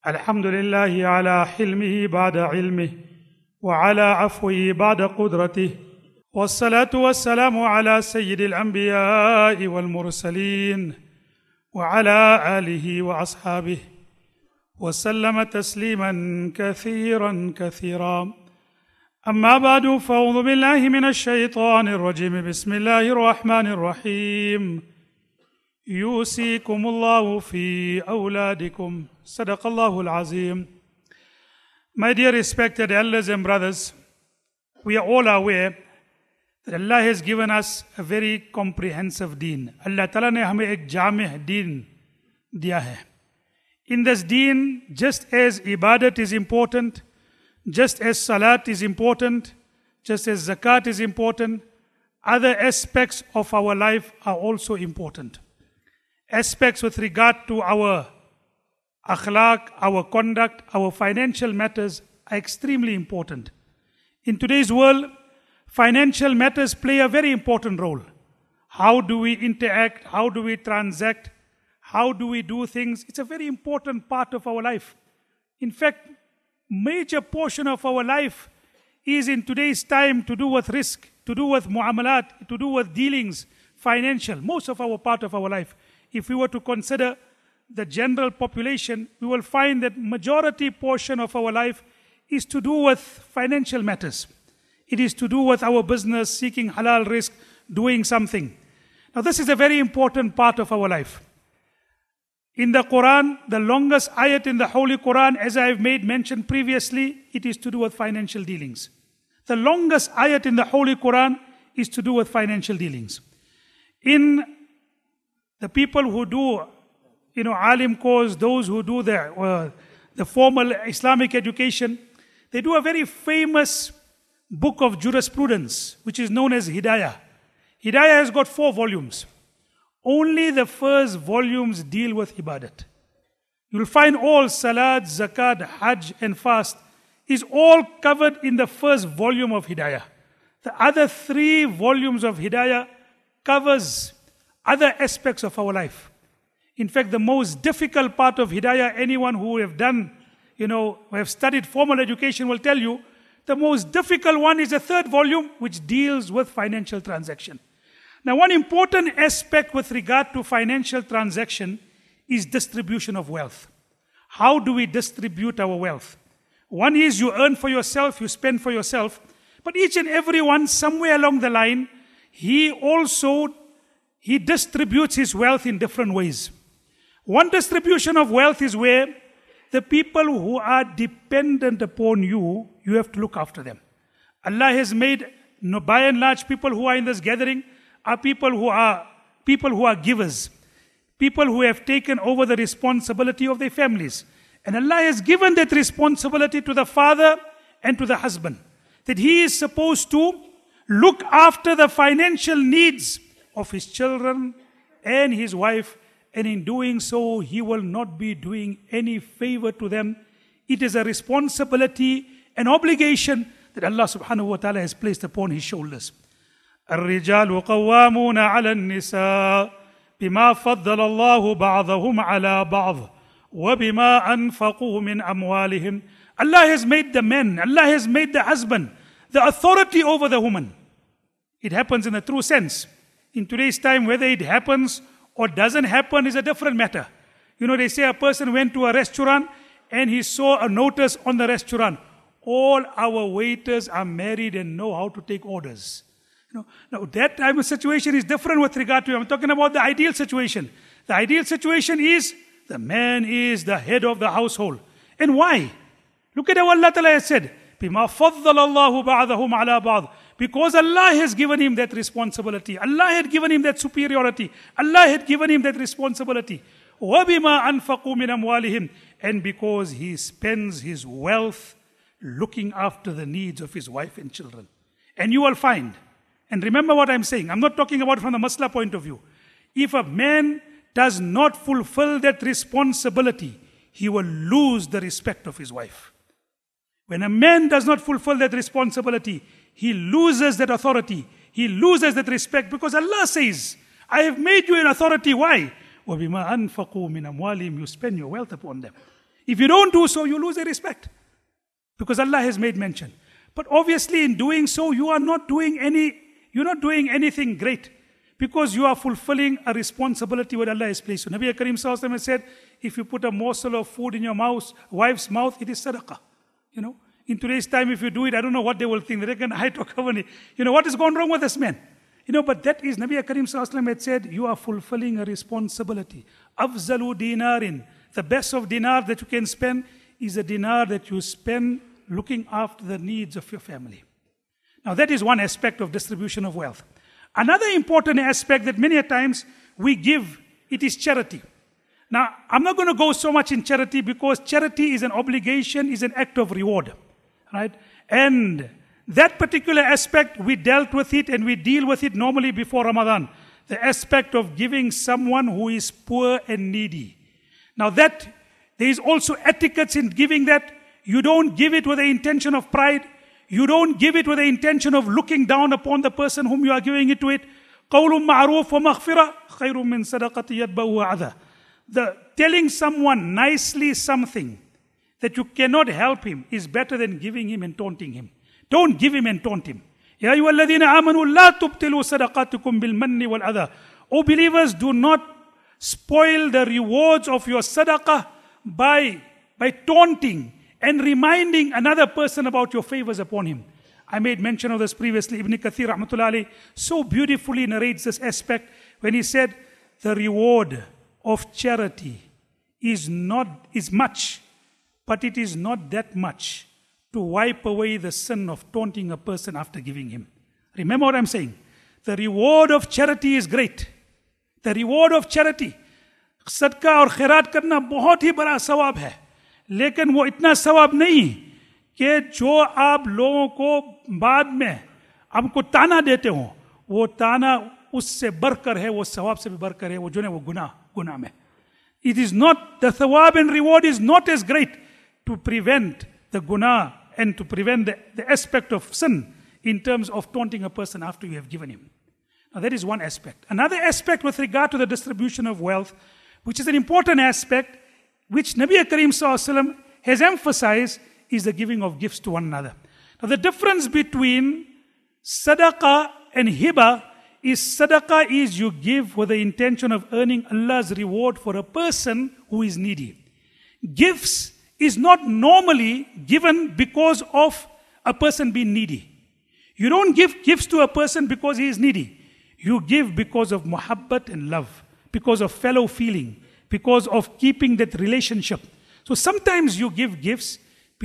الحمد لله على حلمه بعد علمه وعلى عفوه بعد قدرته والصلاة والسلام على سيد الأنبياء والمرسلين وعلى آله وأصحابه وسلم تسليما كثيرا كثيرا. أما بعد فأعوذ بالله من الشيطان الرجيم. بسم الله الرحمن الرحيم. يوصيكم الله في أولادكم. صدق الله العظيم. My dear respected elders and brothers, we are all aware that Allah has given us a very comprehensive deen. Allah Ta'ala ने हमें एक जामिह दीन दिया है. In this deen, just as ibadat is important, just as salat is important, just as zakat is important, other aspects of our life are also important. Aspects with regard to our akhlaq, our conduct, our financial matters are extremely important. In today's world, financial matters play a very important role. How do we interact? How do we transact? How do we do things? It's a very important part of our life. In fact, major portion of our life is in today's time to do with risk, to do with muamalat, to do with dealings, financial, most of our part of our life. If we were to consider the general population, we will find that majority portion of our life is to do with financial matters. It is to do with our business, seeking halal risk, doing something. Now this is a very important part of our life. In the Quran, the longest ayat in the Holy Quran, as I have made mention previously, it is to do with financial dealings. The longest ayat in the Holy Quran is to do with financial dealings. In the people who do, alim course, those who do the formal Islamic education, they do a very famous book of jurisprudence, which is known as Hidayah. Hidayah has got 4 volumes. Only the first volumes deal with ibadat. You will find all salat, zakat, hajj and fast is all covered in the first volume of Hidayah. The other 3 volumes of Hidayah covers other aspects of our life. In fact, the most difficult part of Hidayah, anyone who have done, who have studied formal education will tell you, the most difficult one is the 3rd volume, which deals with financial transaction. Now, one important aspect with regard to financial transaction is distribution of wealth. How do we distribute our wealth? One is you earn for yourself, you spend for yourself, but each and every one, somewhere along the line, he distributes his wealth in different ways. One distribution of wealth is where the people who are dependent upon you, you have to look after them. Allah has made, by and large, people who are in this gathering are people who are givers, people who have taken over the responsibility of their families. And Allah has given that responsibility to the father and to the husband, that he is supposed to look after the financial needs of his children and his wife, and in doing so, he will not be doing any favor to them. It is a responsibility, an obligation that Allah subhanahu wa ta'ala has placed upon his shoulders. الرجال قوامون على النساء بما فضل الله بعضهم على بعض وبما أنفقوا من أموالهم. Allah has made the men, Allah has made the husband the authority over the woman. It happens in a true sense. In today's time, whether it happens or doesn't happen is a different matter. They say a person went to a restaurant and he saw a notice on the restaurant. All our waiters are married and know how to take orders. Now that type of situation is different with regard to, I'm talking about the ideal situation. The ideal situation is the man is the head of the household. And why? Look at how Allah Ta'ala has said, بِمَا فَضَّلَ اللَّهُ بَعْضَهُمْ عَلَى بَعْضٍ. Because Allah has given him that responsibility. Allah had given him that superiority. Allah had given him that responsibility. وَبِمَا أَنفَقُوا مِنْ أَمْوَالِهِمْ. And because he spends his wealth looking after the needs of his wife and children. And you will find, and remember what I'm saying, I'm not talking about from the masla point of view. If a man does not fulfill that responsibility, he will lose the respect of his wife. When a man does not fulfill that responsibility, he loses that authority. He loses that respect because Allah says, I have made you an authority. Why? وَبِمَا أَنفَقُوا مِنْ أَمْوَالِهِمْ. You spend your wealth upon them. If you don't do so, you lose their respect. Because Allah has made mention. But obviously in doing so, you're not doing anything great. Because you are fulfilling a responsibility what Allah has placed. So Nabi Karim Sallallahu Alaihi Wasallam said, if you put a morsel of food in your wife's mouth, it is sadaqah. In today's time, if you do it, I don't know what they will think. They reckon, what is going wrong with this man? But that is, Nabi Karim Sallallahu Alaihi Wasallam had said, you are fulfilling a responsibility. Afzalu dinarin. The best of dinar that you can spend is a dinar that you spend looking after the needs of your family. Now that is one aspect of distribution of wealth. Another important aspect that many a times we give, it is charity. Now, I'm not going to go so much in charity because charity is an obligation, is an act of reward. Right? And that particular aspect, we dealt with it and we deal with it normally before Ramadan. The aspect of giving someone who is poor and needy. Now that, there is also etiquettes in giving that. You don't give it with the intention of pride. You don't give it with the intention of looking down upon the person whom you are giving it to it. قَوْلٌ مَعْرُوفٌ وَمَغْفِرَةٌ خَيْرٌ مِّن صَدَقَةٍ يَتْبَعُهَا أَذًى. The telling someone nicely something that you cannot help him is better than giving him and taunting him. Don't give him and taunt him. يَا أَيُّهَا الَّذِينَ آمَنُوا لَا تُبْطِلُوا صَدَقَاتِكُمْ بِالْمَنِّ وَالْأَذَى. O believers, do not spoil the rewards of your sadaqah by taunting and reminding another person about your favors upon him. I made mention of this previously. Ibn Kathir rahmatullahi alayhi so beautifully narrates this aspect when he said, the reward of charity is much, but it is not that much to wipe away the sin of taunting a person after giving him. Remember what I'm saying? The reward of charity is great. The reward of charity, sadqa और खैरात करना बहुत ही बड़ा सवाब है. लेकिन वो इतना सवाब नहीं कि जो आप लोगों को बाद में आपको ताना देते हो, वो ताना उससे बढ़कर है, वो सवाब से भी बढ़कर है, वो जो है वो गुनाह में. It is not, the thawab and reward is not as great to prevent the guna and to prevent the aspect of sin in terms of taunting a person after you have given him. Now that is one aspect. Another aspect with regard to the distribution of wealth, which is an important aspect, which Nabi Karim Sallallahu Alaihi Wasallam has emphasized, is the giving of gifts to one another. Now the difference between sadaqah and hiba is sadaqah is you give with the intention of earning Allah's reward for a person who is needy. Gifts is not normally given because of a person being needy. You don't give gifts to a person because he is needy. You give because of muhabbat and love, because of fellow feeling, because of keeping that relationship. So sometimes you give gifts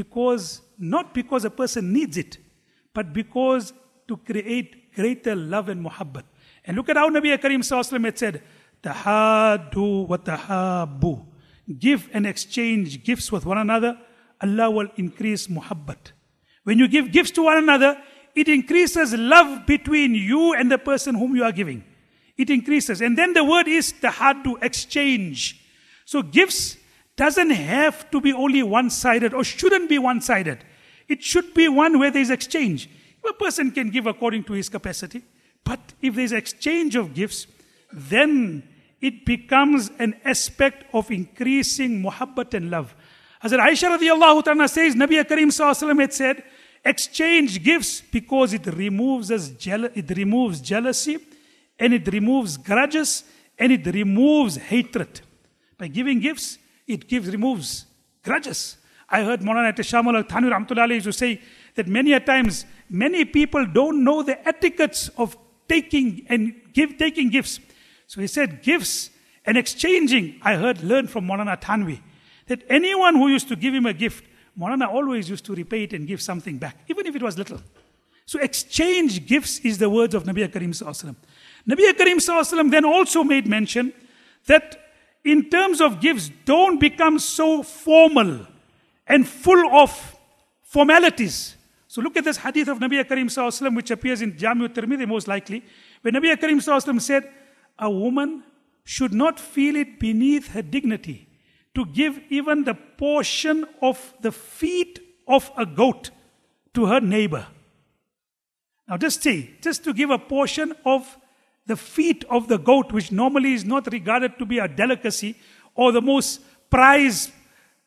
not because a person needs it, but because to create greater love and muhabbat. And look at how Nabi Karim Sallallahu Alaihi Wasallam had said, Tahadu wa tahabu. Give and exchange gifts with one another, Allah will increase muhabbat. When you give gifts to one another, it increases love between you and the person whom you are giving. It increases. And then the word is tahaddu, exchange. So gifts doesn't have to be only one-sided or shouldn't be one-sided. It should be one where there is exchange. A person can give according to his capacity. But if there is exchange of gifts, then it becomes an aspect of increasing muhabbat and love. Hazrat Aisha radiallahu ta'ala says, Nabi Karim Sallallahu Alaihi Wasallam had said, exchange gifts because it removes jealousy, and it removes grudges, and it removes hatred. By giving gifts, it removes grudges. I heard Maulana Tashamul al-Thanwi rahmatullahi alayhi to say that many a times, many people don't know the etiquettes of taking gifts. So he said gifts and exchanging, learned from Maulana Thanwi, that anyone who used to give him a gift, Maulana always used to repay it and give something back, even if it was little. So exchange gifts is the words of Nabi Karim Sallallahu Alaihi Wasallam. Nabi Karim Sallallahu Alaihi Wasallam then also made mention that in terms of gifts, don't become so formal and full of formalities. So look at this hadith of Nabi Karim Sallallahu Alaihi Wasallam, which appears in Jami' al-Tirmidhi most likely, where Nabi Karim Sallallahu Alaihi Wasallam said, a woman should not feel it beneath her dignity to give even the portion of the feet of a goat to her neighbor. Now just to give a portion of the feet of the goat, which normally is not regarded to be a delicacy or the most prized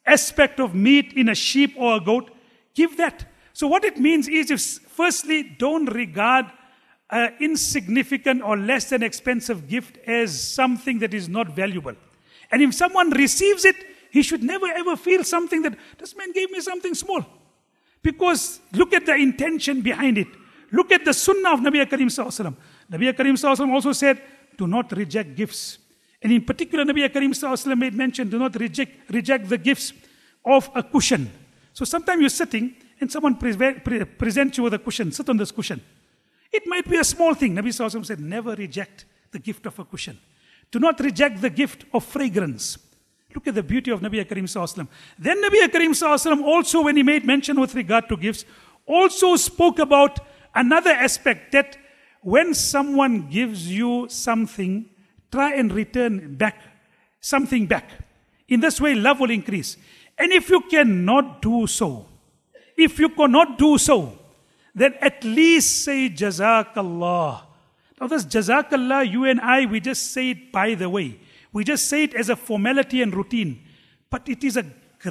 aspect of meat in a sheep or a goat, give that. So what it means is, firstly, don't regard an insignificant or less than expensive gift as something that is not valuable. And if someone receives it, he should never ever feel something that, this man gave me something small. Because look at the intention behind it. Look at the sunnah of Nabi Karim Sallallahu Alaihi Wasallam. Nabi Karim Sallallahu Alaihi Wasallam also said, do not reject gifts. And in particular, Nabi Karim Sallallahu Alaihi Wasallam made mention, do not reject the gifts of a cushion. So sometimes you're sitting and someone presents you with a cushion, sit on this cushion. It might be a small thing. Nabi Sallallahu Alaihi Wasallam said, never reject the gift of a cushion. Do not reject the gift of fragrance. Look at the beauty of Nabi Karim Sallallahu Alaihi Wasallam. Then Nabi Karim Sallallahu Alaihi Wasallam also, when he made mention with regard to gifts, also spoke about another aspect, that when someone gives you something, try and return back something back. In this way, love will increase. And if you cannot do so, then at least say Jazakallah. Now this Jazakallah, you and I, we just say it by the way. We just say it as a formality and routine. But it is a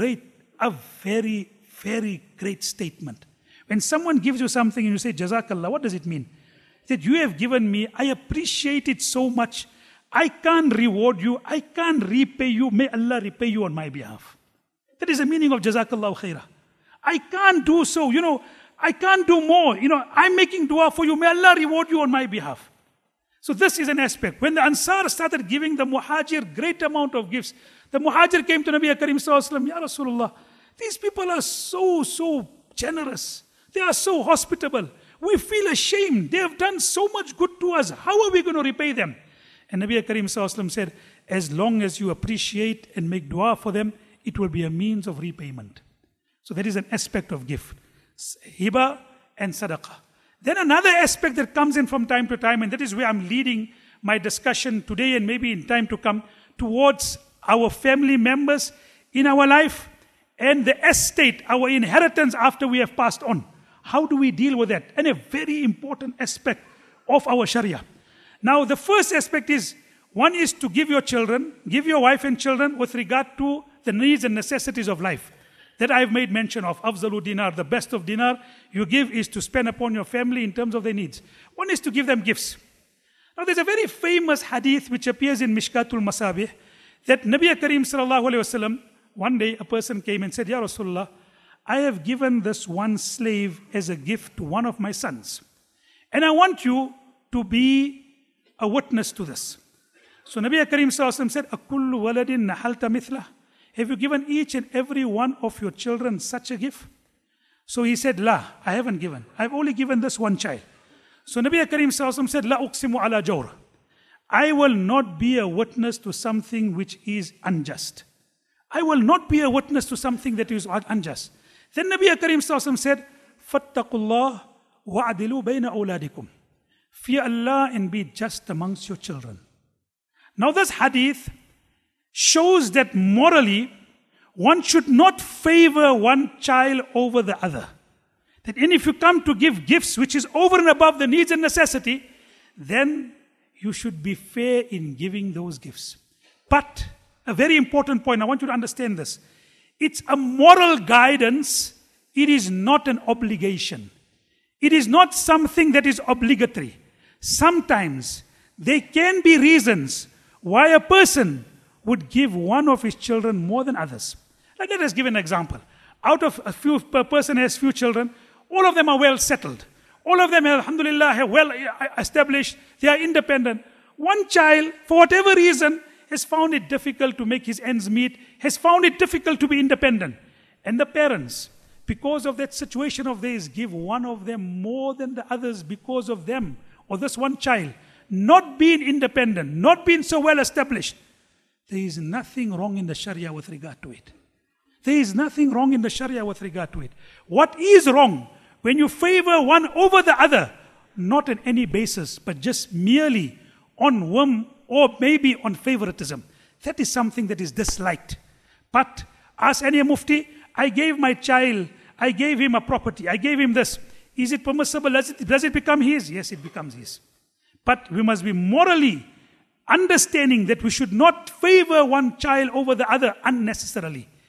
very, very great statement. When someone gives you something and you say Jazakallah, what does it mean? That you have given me, I appreciate it so much. I can't reward you, I can't repay you. May Allah repay you on my behalf. That is the meaning of Jazakallah khairah. I can't do so, I can't do more. I'm making dua for you. May Allah reward you on my behalf. So this is an aspect. When the Ansar started giving the Muhajir great amount of gifts, the Muhajir came to Nabi Karim Sallallahu Alaihi Wasallam, Ya Rasulullah, these people are so generous. They are so hospitable. We feel ashamed. They have done so much good to us. How are we going to repay them? And Nabi Karim Sallallahu Alaihi Wasallam said, as long as you appreciate and make dua for them, it will be a means of repayment. So that is an aspect of gift. Hiba and sadaqah. Then another aspect that comes in from time to time, and that is where I'm leading my discussion today and maybe in time to come, towards our family members in our life and the estate, our inheritance after we have passed on. How do we deal with that? And a very important aspect of our Sharia. Now the first aspect is, one is to give your children, give your wife and children with regard to the needs and necessities of life. That I have made mention of. Afzalu dinar, the best of dinar you give is to spend upon your family in terms of their needs. One is to give them gifts. Now there's a very famous hadith which appears in Mishkatul Masabih, that Nabi Karim Sallallahu Alaihi Wasallam, one day a person came and said, Ya Rasulullah, I have given this one slave as a gift to one of my sons. And I want you to be a witness to this. So Nabi Karim Sallallahu Alaihi Wasallam said, Akullu waladin nahalta mithlah. Have you given each and every one of your children such a gift? So he said, La, I haven't given. I've only given this one child. So Nabi Karim Sallallahu Alaihi Wasallam said, La uqsimu ala jawr. I will not be a witness to something which is unjust. I will not be a witness to something that is unjust. Then Nabi Karim Sallallahu Alaihi Wasallam said, Fattaqullah wa'adilu bayna awladikum. Fear Allah and be just amongst your children. Now this hadith shows that morally, one should not favor one child over the other. That if you come to give gifts which is over and above the needs and necessity, then you should be fair in giving those gifts. But a very important point, I want you to understand this. It's a moral guidance. It is not an obligation. It is not something that is obligatory. Sometimes there can be reasons why a person would give one of his children more than others. Let us give an example. Out of a person has few children, all of them are well settled. All of them, alhamdulillah, are well established. They are independent. One child, for whatever reason, has found it difficult to make his ends meet, has found it difficult to be independent. And the parents, because of that situation of theirs, give one of them more than the others because of them, or this one child, not being independent, not being so well established. There is nothing wrong in the Sharia with regard to it. There is nothing wrong in the Sharia with regard to it. What is wrong when you favor one over the other, not on any basis, but just merely on whim or maybe on favoritism, that is something that is disliked. But ask any mufti, I gave my child, I gave him a property, I gave him this. Is it permissible? Does it become his? Yes, it becomes his. But we must be morally understanding that we should not favor one child over the other unnecessarily.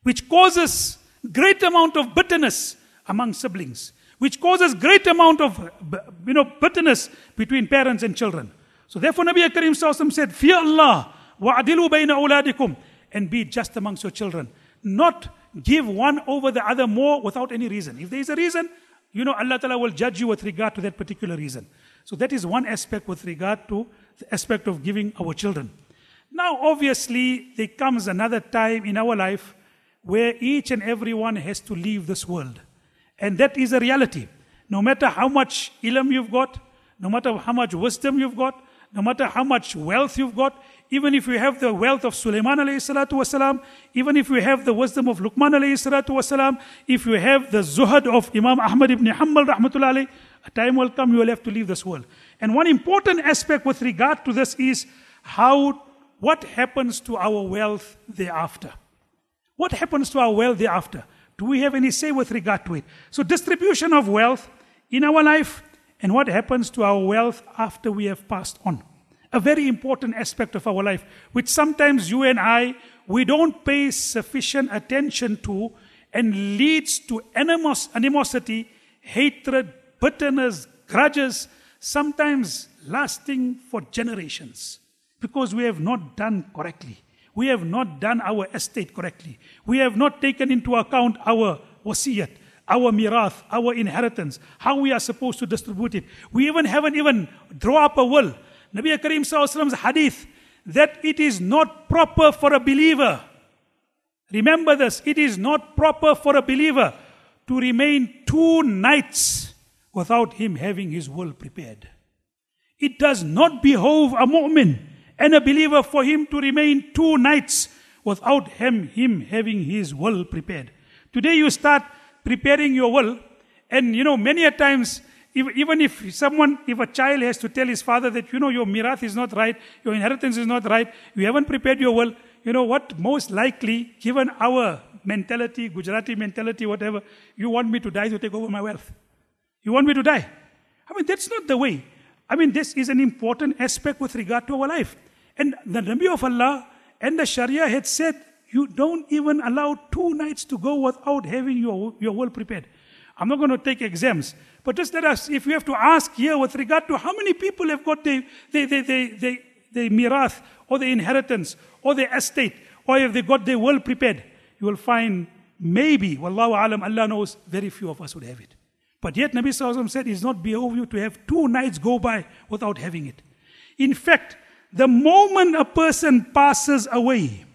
which causes great amount of bitterness among siblings, which causes great amount of bitterness between parents and children. So therefore Nabi Karim Sallallahu Alaihi Wasallam said, fear Allah, wa'adilu bayna awladikum, and be just amongst your children. Not give one over the other more without any reason. If there is a reason, Allah Ta'ala will judge you with regard to that particular reason. So that is one aspect with regard to the aspect of giving our children. Now obviously there comes another time in our life where each and everyone has to leave this world. And that is a reality. No matter how much ilm you've got, no matter how much wisdom you've got, no matter how much wealth you've got, even if you have the wealth of Sulaiman alayhi salatu wasalam, even if you have the wisdom of Luqman alayhi salatu wasalam, if you have the zuhad of Imam Ahmad ibn Hanbal rahmatullah alayhi, a time will come you will have to leave this world. And one important aspect with regard to this is what happens to our wealth thereafter. What happens to our wealth thereafter? Do we have any say with regard to it? So distribution of wealth in our life and what happens to our wealth after we have passed on. A very important aspect of our life, which sometimes you and I, we don't pay sufficient attention to and leads to animosity, hatred, bitterness, grudges, sometimes lasting for generations. Because we have not done correctly. We have not done our estate correctly. We have not taken into account our wasiyat, our mirath, our inheritance, how we are supposed to distribute it. We haven't even drawn up a will. Nabi Karim Sallallahu Alaihi Wasallam's hadith, that it is not proper for a believer. Remember this, it is not proper for a believer to remain 2 nights without him having his will prepared. It does not behove a mu'min and a believer for him to remain 2 nights without him having his will prepared. Today you start preparing your will, and many a times, even if a child has to tell his father that, your mirath is not right, your inheritance is not right, you haven't prepared your will, what most likely, given our mentality, Gujarati mentality, whatever, you want me to die to take over my wealth. You want me to die? That's not the way. This is an important aspect with regard to our life. And the Nabi of Allah and the Sharia had said, you don't even allow 2 nights to go without having your will prepared. I'm not going to take exams, but just let us, if you have to ask here with regard to how many people have got the mirath, or the inheritance, or the estate, or if they got their will prepared, you will find maybe, wallahu alam, Allah knows, very few of us would have it. But yet Nabi Sallallahu Alaihi Wasallam said, it's not behove you to have 2 nights go by without having it. In fact, the moment a person passes away,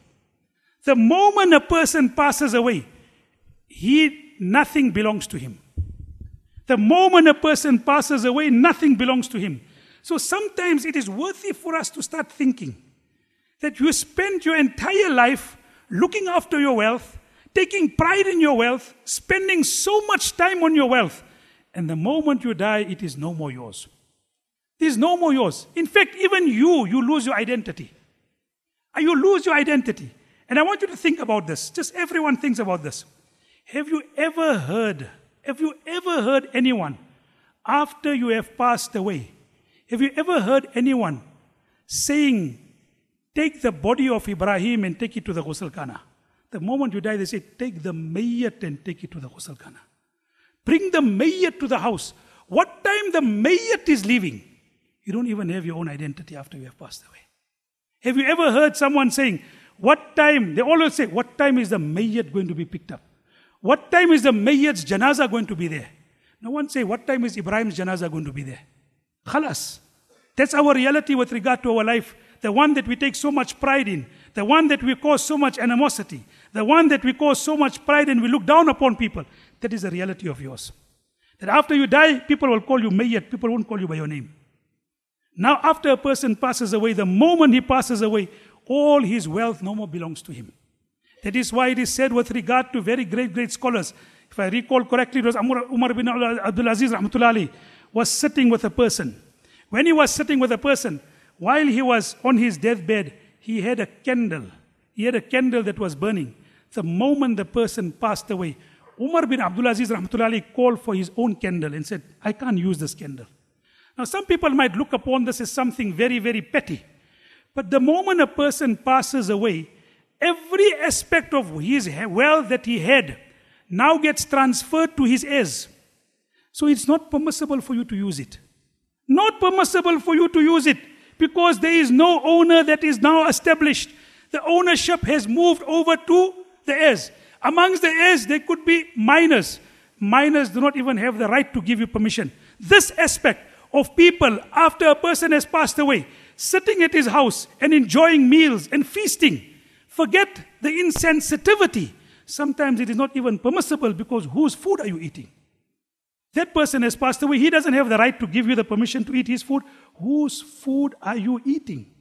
nothing belongs to him. The moment a person passes away, nothing belongs to him. So sometimes it is worthy for us to start thinking that you spend your entire life looking after your wealth, taking pride in your wealth, spending so much time on your wealth, and the moment you die, it is no more yours. It is no more yours. In fact, even you lose your identity. You lose your identity. And I want you to think about this. Just everyone thinks about this. Have you ever heard anyone, after you have passed away, have you ever heard anyone saying, take the body of Ibrahim and take it to the Ghusl Khana? The moment you die, they say, take the mayyat and take it to the Ghusl Khana. Bring the mayyat to the house. What time the mayyat is leaving, you don't even have your own identity after you have passed away. Have you ever heard someone saying, what time, they always say, what time is the mayyat going to be picked up? What time is the mayyat's janazah going to be there? No one say, what time is Ibrahim's janazah going to be there? Khalas. That's our reality with regard to our life. The one that we take so much pride in. The one that we cause so much animosity. The one that we cause so much pride and we look down upon people. That is the reality of yours. That after you die, people will call you mayyat. People won't call you by your name. Now after a person passes away, the moment he passes away, all his wealth no more belongs to him. That is why it is said with regard to very great scholars. If I recall correctly, it was Umar bin Abdul Aziz rahmatullah alayhi was sitting with a person. When he was sitting with a person, while he was on his deathbed, he had a candle. He had a candle that was burning. The moment the person passed away, Umar bin Abdul Aziz rahmatullah alayhi called for his own candle and said, I can't use this candle. Now some people might look upon this as something very petty. But the moment a person passes away, every aspect of his wealth that he had now gets transferred to his heirs. So it's not permissible for you to use it. Not permissible for you to use it because there is no owner that is now established. The ownership has moved over to the heirs. Amongst the heirs, there could be minors. Minors do not even have the right to give you permission. This aspect of people, after a person has passed away, sitting at his house and enjoying meals and feasting, forget the insensitivity. Sometimes it is not even permissible because whose food are you eating? That person has passed away. He doesn't have the right to give you the permission to eat his food. Whose food are you eating?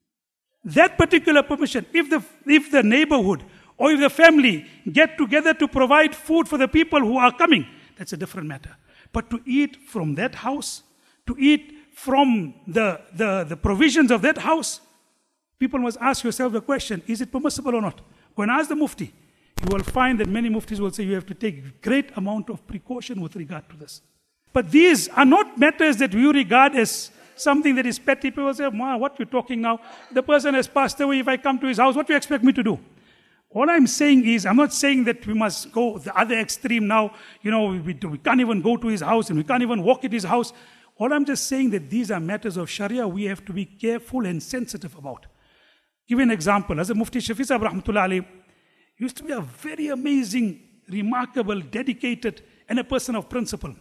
That particular permission, if the neighborhood or if the family get together to provide food for the people who are coming, that's a different matter. But to eat from that house, to eat from the provisions of that house, people must ask yourself the question, is it permissible or not? Go and ask the mufti. You will find that many muftis will say you have to take great amount of precaution with regard to this. But these are not matters that we regard as something that is petty. People say, Ma, what are you talking now? The person has passed away. If I come to his house, what do you expect me to do? All I'm saying is, I'm not saying that we must go the other extreme now. We can't even go to his house and we can't even walk at his house. All I'm just saying that these are matters of Sharia we have to be careful and sensitive about. Give you an example. As a Mufti Shafi Sahib Rahmatullah Alayhi used to be a very amazing, remarkable, dedicated, and a person of principle.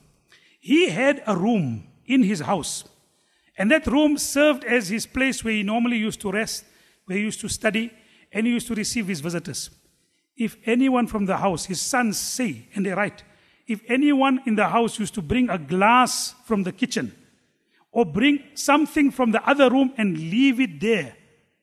He had a room in his house. And that room served as his place where he normally used to rest, where he used to study, and he used to receive his visitors. If anyone from the house, his sons say, and they write, if anyone in the house used to bring a glass from the kitchen, or bring something from the other room and leave it there,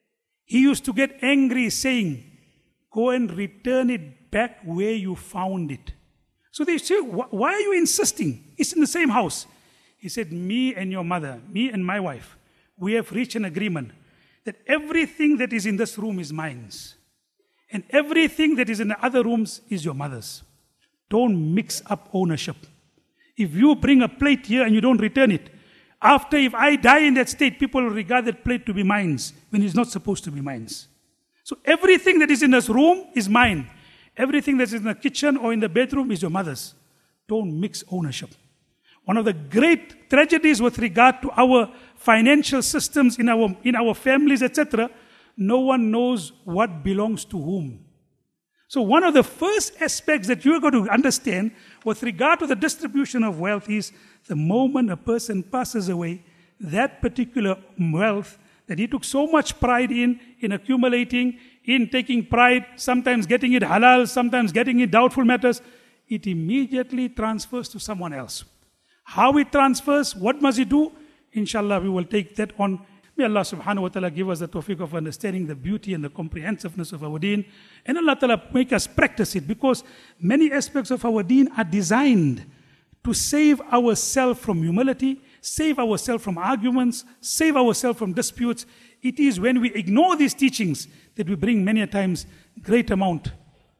he used to get angry saying, go and return it back where you found it. So they say, why are you insisting? It's in the same house. He said, me and your mother, me and my wife, we have reached an agreement that everything that is in this room is mine. And everything that is in the other rooms is your mother's. Don't mix up ownership. If you bring a plate here and you don't return it, after if I die in that state, people will regard that plate to be mine when it's not supposed to be mine. So everything that is in this room is mine. Everything that is in the kitchen or in the bedroom is your mother's. Don't mix ownership. One of the great tragedies with regard to our financial systems in our families, etc., no one knows what belongs to whom. So one of the first aspects that you're going to understand with regard to the distribution of wealth is the moment a person passes away, that particular wealth that he took so much pride in accumulating, in taking pride, sometimes getting it halal, sometimes getting it doubtful matters, it immediately transfers to someone else. How it transfers, what must he do? Inshallah, we will take that on. May Allah subhanahu wa ta'ala give us the tawfiq of understanding the beauty and the comprehensiveness of our deen. And Allah ta'ala make us practice it, because many aspects of our deen are designed to save ourselves from humility, save ourselves from arguments, save ourselves from disputes. It is when we ignore these teachings that we bring many a times great amount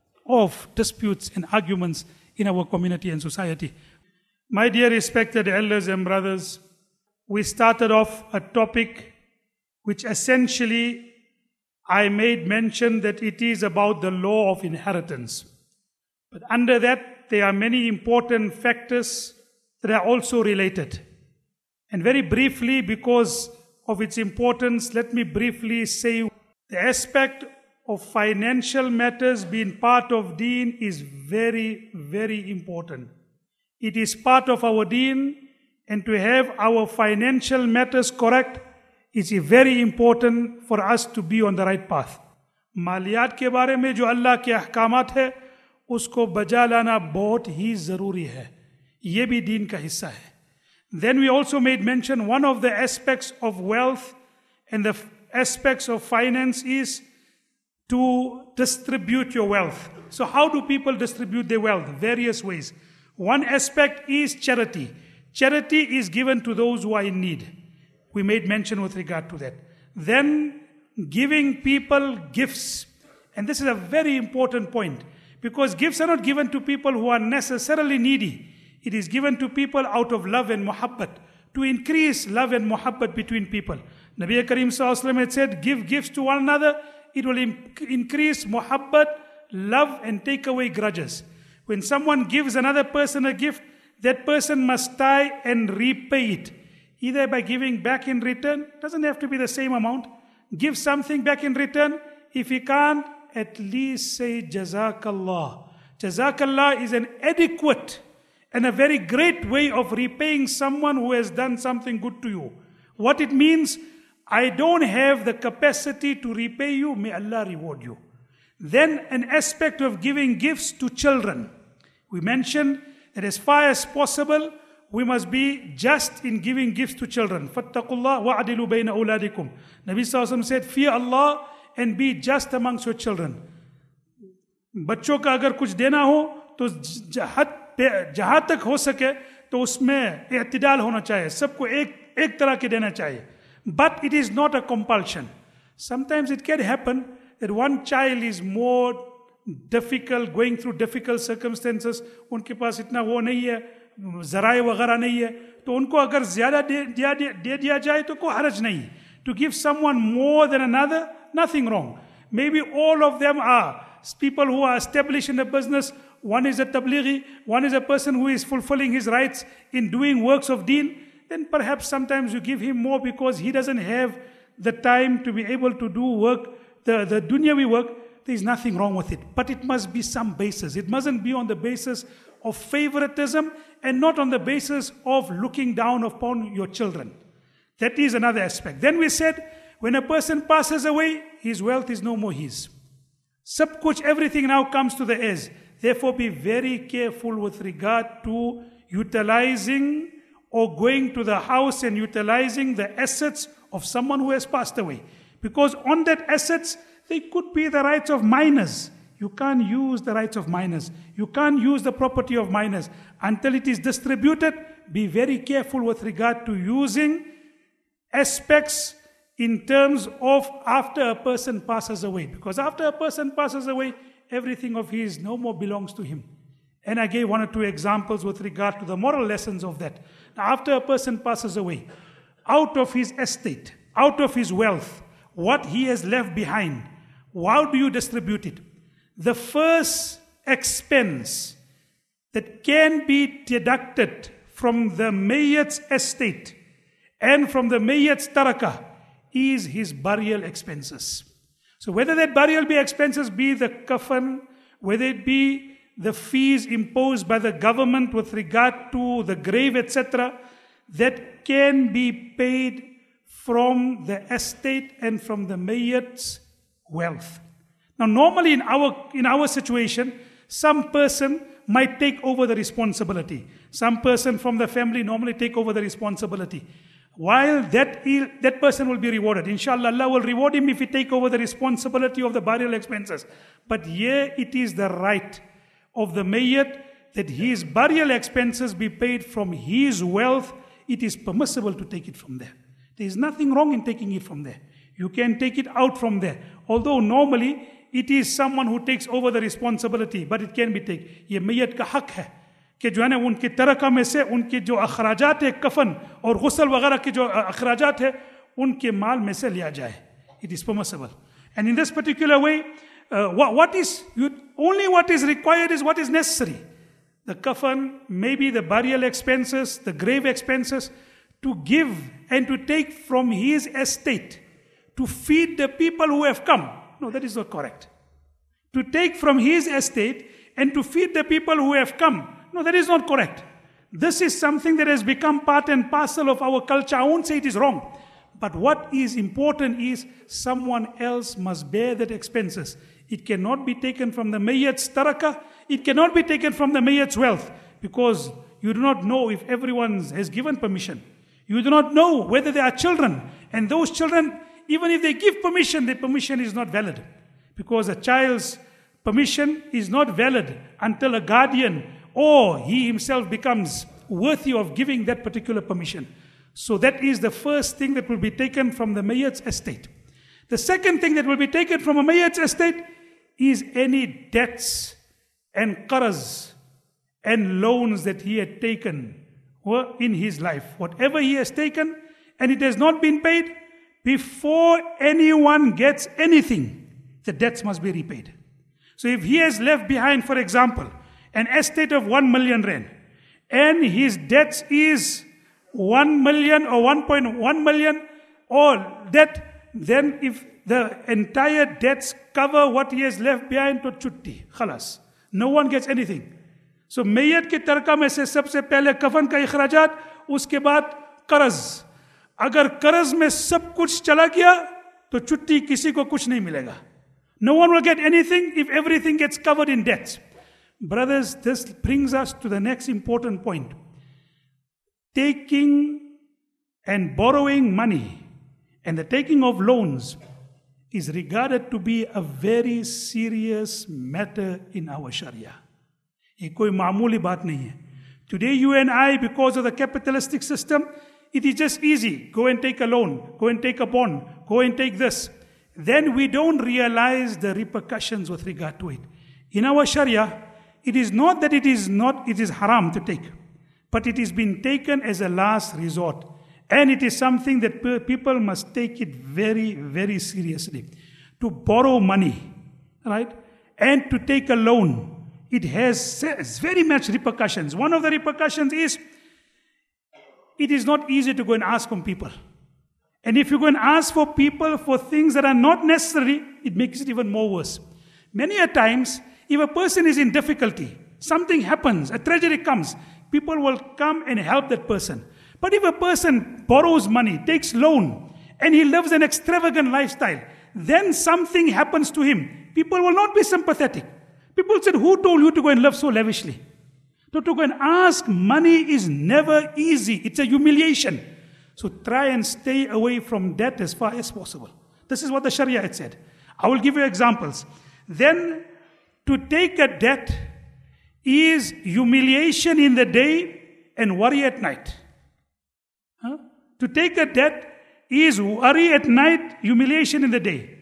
of disputes and arguments in our community and society. My dear respected elders and brothers, we started off a topic which essentially I made mention that it is about the law of inheritance. But under that, there are many important factors that are also related. And very briefly, because of its importance, let me briefly say the aspect of financial matters being part of deen is very, very important. It is part of our deen, and to have our financial matters correct is very important for us to be on the right path. मालियात के बारे में जो अल्लाह के अहकामात है, उसको बजा लाना बहुत ही ज़रूरी है. ये भी दीन का हिस्सा है. Then we also made mention, one of the aspects of wealth and the aspects of finance is to distribute your wealth. So how do people distribute their wealth? Various ways. One aspect is charity. Charity is given to those who are in need. We made mention with regard to that. Then giving people gifts. And this is a very important point, because gifts are not given to people who are necessarily needy. It is given to people out of love and muhabbat, to increase love and muhabbat between people. Nabi Karim Sallallahu Alaihi Wasallam had said, give gifts to one another it will increase muhabbat, love, and take away grudges. When someone gives another person a gift, that person must try and repay it. Either by giving back in return, doesn't have to be the same amount. Give something back in return. If he can't, at least say Jazakallah. Jazakallah is an adequate and a very great way of repaying someone who has done something good to you. What it means, I don't have the capacity to repay you, may Allah reward you. Then an aspect of giving gifts to children. We mentioned that as far as possible, we must be just in giving gifts to children. فَاتَّقُوا اللَّهَ وَعَدِلُوا بَيْنَ أَوْلَادِكُمْ. Nabi Sallallahu Alaihi Wasallam said, fear Allah and be just amongst your children. बच्चों का अगर कुछ देना हो तो जहाँ तक हो सके तो उसमें इत्तिदाल होना चाहिए. सबको एक तरह के देना चाहिए. But it is not a compulsion. Sometimes it can happen that one child is more difficult, going through difficult circumstances. उनके पास इतना वो नहीं है, ज़राए वगैरह नहीं है, तो उनको अगर ज़्यादा दे दिया जाए तो कोई हरज नहीं. To give someone more than another, nothing wrong. Maybe all of them are people who are established in a business. One is a tablighi, one is a person who is fulfilling his rights in doing works of deen. Then perhaps sometimes you give him more because he doesn't have the time to be able to do work, the dunyawi work. There is nothing wrong with it. But it must be some basis. It mustn't be on the basis of favoritism and not on the basis of looking down upon your children. That is another aspect. Then we said, when a person passes away, his wealth is no more his. Sab kuch, everything now comes to the heirs. Therefore, be very careful with regard to utilizing or going to the house and utilizing the assets of someone who has passed away. Because on that assets, they could be the rights of minors. You can't use the rights of minors. You can't use the property of minors. Until it is distributed, be very careful with regard to using aspects in terms of after a person passes away. Because after a person passes away, everything of his no more belongs to him. And I gave one or two examples with regard to the moral lessons of that. Now, after a person passes away, out of his estate, out of his wealth, what he has left behind, how do you distribute it? The first expense that can be deducted from the mayyat's estate and from the mayyat's tarakah is his burial expenses. So whether that burial expenses be the kafan, whether it be the fees imposed by the government with regard to the grave, etc., that can be paid from the estate and from the mayyat's wealth. Now normally in our situation, some person might take over the responsibility. Some person from the family normally take over the responsibility. While that person will be rewarded. Inshallah, Allah will reward him if he take over the responsibility of the burial expenses. But here it is the right of the mayyat that his burial expenses be paid from his wealth. It is permissible to take it from there. There is nothing wrong in taking it from there. You can take it out from there. Although normally it is someone who takes over the responsibility, but it can be taken. ये मैयत का हक है कि जो है ना उनके तरका में से उनके जो अखराजात है कफन और गुस्ल वगैरह के जो अखराजात है उनके माल में से लिया जाए. It is permissible. And in this particular way, what is required is what is necessary. The kafan, maybe the burial expenses, the grave expenses, to give and to take from his estate to feed the people who have come. No, that is not correct. To take from his estate and to feed the people who have come. No, that is not correct. This is something that has become part and parcel of our culture. I won't say it is wrong. But what is important is someone else must bear that expenses. It cannot be taken from the mayyat's tarakah. It cannot be taken from the mayyat's wealth. Because you do not know if everyone has given permission. You do not know whether there are children. And those children, even if they give permission, the permission is not valid. Because a child's permission is not valid until a guardian or he himself becomes worthy of giving that particular permission. So that is the first thing that will be taken from the mayyat's estate. The second thing that will be taken from a mayyat's estate is any debts and qaraz and loans that he had taken in his life. Whatever he has taken and it has not been paid, before anyone gets anything, the debts must be repaid. So if he has left behind, for example, an estate of 1 million rand, and his debts is 1 million or 1.1 million, or that, then if the entire debts cover what he has left behind, to chutti, khalas. No one gets anything. So mayyat ki tarka mein se sabse pehle kafan ka ikhrajat, uske baad qarz. Agar qarz mein sab kuch chala gaya, to chutti kisi ko kuch nahi milega. No one will get anything if everything gets covered in debts. Brothers, this brings us to the next important point. Taking and borrowing money and the taking of loans is regarded to be a very serious matter in our Sharia. Ye koi maamuli baat nahi hai. Today you and I, because of the capitalistic system, it is just easy. Go and take a loan, go and take a bond, go and take this. Then we don't realize the repercussions with regard to it. In our Sharia, it is not that it is haram to take, but it is been taken as a last resort. And it is something that people must take it very, very seriously. To borrow money, right? And to take a loan, it has very much repercussions. One of the repercussions is, it is not easy to go and ask from people. And if you go and ask for people for things that are not necessary, it makes it even more worse. Many a times, if a person is in difficulty, something happens, a tragedy comes, people will come and help that person. But if a person borrows money, takes loan, and he lives an extravagant lifestyle, then something happens to him, people will not be sympathetic. People said, who told you to go and live so lavishly? To go and ask money is never easy. It's a humiliation. So try and stay away from debt as far as possible. This is what the Sharia had said. I will give you examples. Then, to take a debt is humiliation in the day and worry at night. To take a debt is worry at night, humiliation in the day.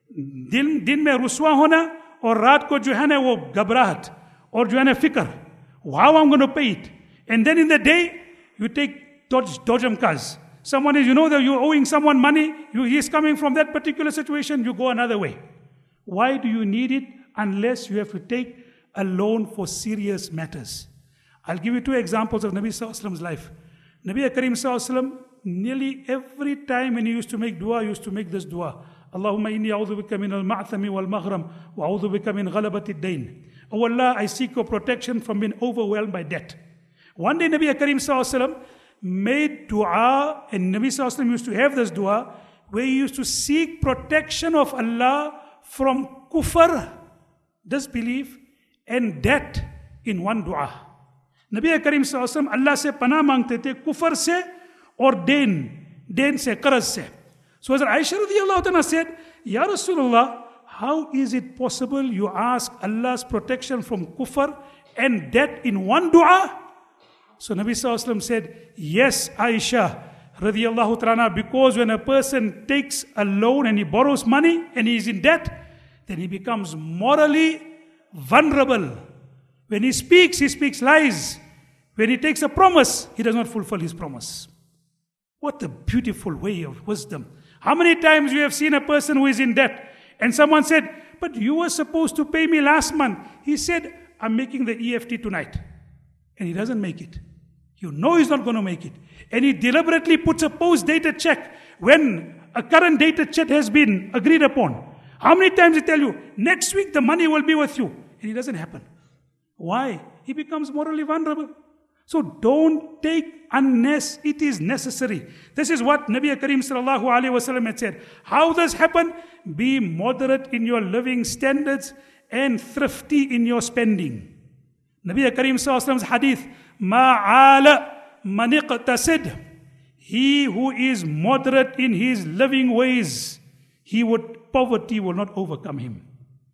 Din mein ruswa hona, aur raat ko jo hai na wo ghabrahat, aur jo hai na fikr. How I'm going to pay it. And then in the day, you take dodgem kaz. Someone is, you know that you're owing someone money, he is coming from that particular situation, you go another way. Why do you need it unless you have to take a loan for serious matters? I'll give you 2 examples of Nabi Sallallahu Alaihi Wasallam's life. Nabi Karim Sallallahu Alaihi Wasallam, nearly every time when he used to make dua, he used to make this dua. Allahumma inni a'udhu bika min al-ma'thami wal-maghram wa a'udhu bika min ghalabati ad-dain. Oh Allah, I seek your protection from being overwhelmed by debt. One day Nabi Karim Sallallahu Alaihi Wasallam made dua, and Nabi Sallallahu Alaihi Wasallam used to have this dua, where he used to seek protection of Allah from kufr, disbelief, and debt in one dua. Nabi Karim Sallallahu Alaihi Wasallam Allah se panah mangte the, kufr se or den se, qarz se. So as Aisha radiyallahu anha said, Ya Rasulullah, how is it possible you ask Allah's protection from kufr and debt in one dua? So Nabi Sallallahu Alaihi Wasallam said, yes, Aisha radiyallahu ta'ala, because when a person takes a loan and he borrows money and he is in debt, then he becomes morally vulnerable. When he speaks lies. When he takes a promise, he does not fulfill his promise. What a beautiful way of wisdom. How many times you have seen a person who is in debt and someone said, but you were supposed to pay me last month. He said, I'm making the EFT tonight. And he doesn't make it. You know he's not going to make it. And he deliberately puts a post-dated check when a current dated check has been agreed upon. How many times he tell you, next week the money will be with you. And it doesn't happen. Why? He becomes morally vulnerable. So don't take unless it is necessary. This is what Nabi Karim sallallahu alaihi wasallam had said. How does happen? Be moderate in your living standards and thrifty in your spending. Nabi Karim sallallahu alaihi wasallam's hadith, ma'ala man iqtasid. He who is moderate in his living ways, poverty will not overcome him.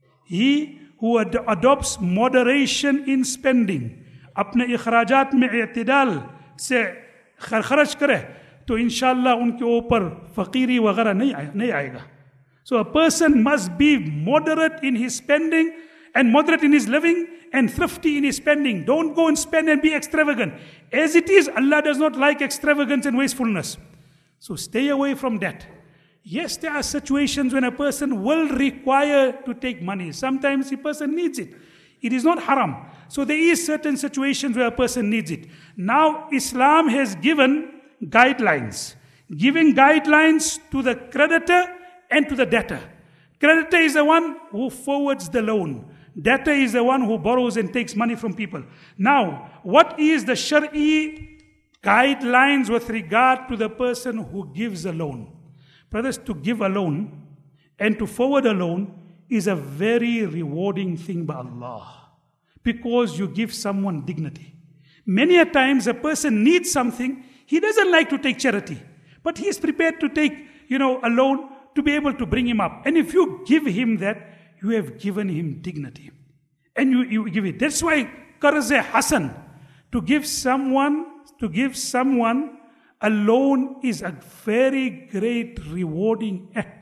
He who adopts moderation in spending, अपने इखराजात में इत्तिदाल से खर्च करे, तो इंशाअल्लाह उनके ऊपर फकीरी वगैरह नहीं आएगा. So a person must be moderate in his spending and moderate in his living and thrifty in his spending. Don't go and spend and be extravagant. As it is, Allah does not like extravagance and wastefulness. So stay away from that. Yes, there are situations when a person will require to take money. Sometimes the person needs it. It is not haram. So there is certain situations where a person needs it. Now, Islam has given guidelines. Giving guidelines to the creditor and to the debtor. Creditor is the one who forwards the loan. Debtor is the one who borrows and takes money from people. Now, what is the Shari'i guidelines with regard to the person who gives a loan? Brothers, to give a loan and to forward a loan is a very rewarding thing by Allah, because you give someone dignity. Many a times a person needs something, he doesn't like to take charity, but he is prepared to take, a loan to be able to bring him up. And if you give him that, you have given him dignity. And you give it. That's why Qarz-e Hasan, to give someone a loan is a very great rewarding act.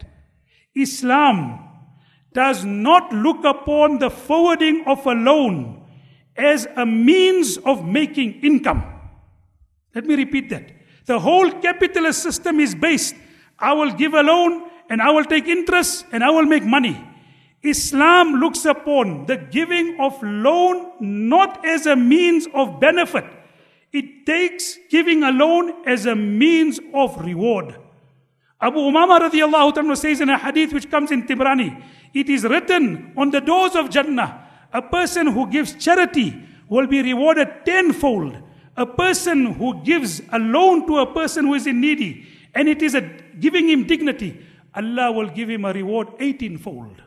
Islam does not look upon the forwarding of a loan as a means of making income. Let me repeat that. The whole capitalist system is based, I will give a loan and I will take interest and I will make money. Islam looks upon the giving of loan not as a means of benefit. It takes giving a loan as a means of reward. Abu Umama radiallahu ta'ala says in a hadith which comes in Tibrani, it is written on the doors of Jannah, a person who gives charity will be rewarded tenfold. A person who gives a loan to a person who is in needy, and it is giving him dignity, Allah will give him a reward 18-fold.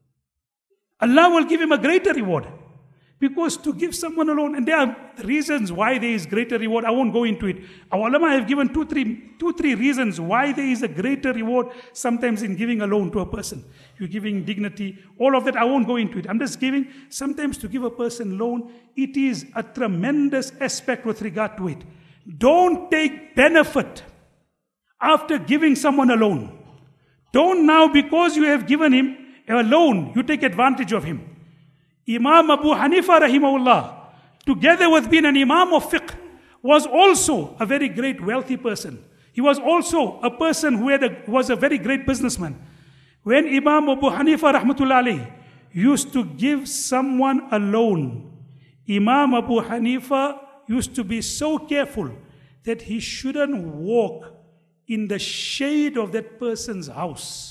Allah will give him a greater reward. Because to give someone a loan, and there are reasons why there is greater reward, I won't go into it. Our ulama have given two, three reasons why there is a greater reward sometimes in giving a loan to a person. You're giving dignity, all of that, I won't go into it. I'm just giving, sometimes to give a person loan, it is a tremendous aspect with regard to it. Don't take benefit after giving someone a loan. Don't now, because you have given him a loan, you take advantage of him. Imam Abu Hanifa rahimahullah, together with being an Imam of fiqh, was also a very great wealthy person. He was also a person who was a very great businessman. When Imam Abu Hanifa rahmatullah alayhi used to give someone a loan, Imam Abu Hanifa used to be so careful that he shouldn't walk in the shade of that person's house.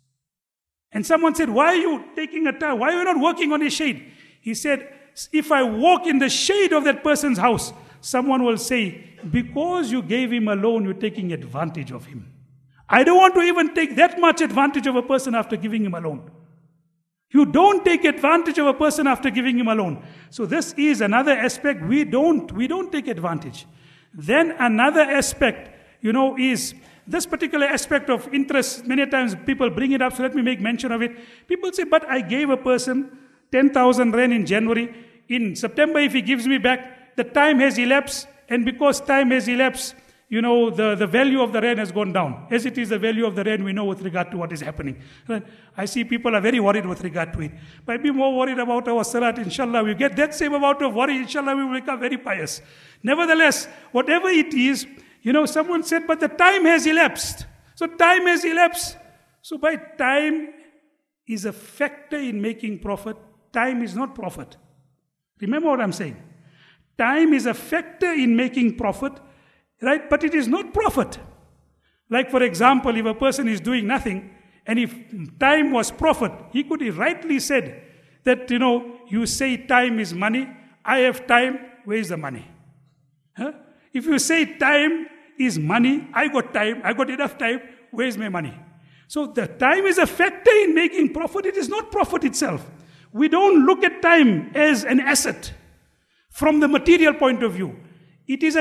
And someone said, why are you taking a time? Why are you not working on his shade? He said, if I walk in the shade of that person's house, someone will say, because you gave him a loan, you're taking advantage of him. I don't want to even take that much advantage of a person after giving him a loan. You don't take advantage of a person after giving him a loan. So this is another aspect. We don't take advantage. Then another aspect, is this particular aspect of interest. Many times people bring it up, so let me make mention of it. People say, but I gave a person 10,000 rand in January. In September, if he gives me back, the time has elapsed, and because time has elapsed, the value of the rand has gone down. As it is the value of the rand, we know with regard to what is happening. Right? I see people are very worried with regard to it. But be more worried about our salat, inshallah. We get that same amount of worry, inshallah, we will become very pious. Nevertheless, whatever it is, someone said, but the time has elapsed. So time has elapsed. So by time is a factor in making profit. Time is not profit. Remember what I'm saying. Time is a factor in making profit, right? But it is not profit. Like for example, if a person is doing nothing, and if time was profit, he could have rightly said that, you say time is money, I have time, where is the money? Huh? If you say time is money, I got enough time, where is my money? So the time is a factor in making profit, it is not profit itself. We don't look at time as an asset from the material point of view. It is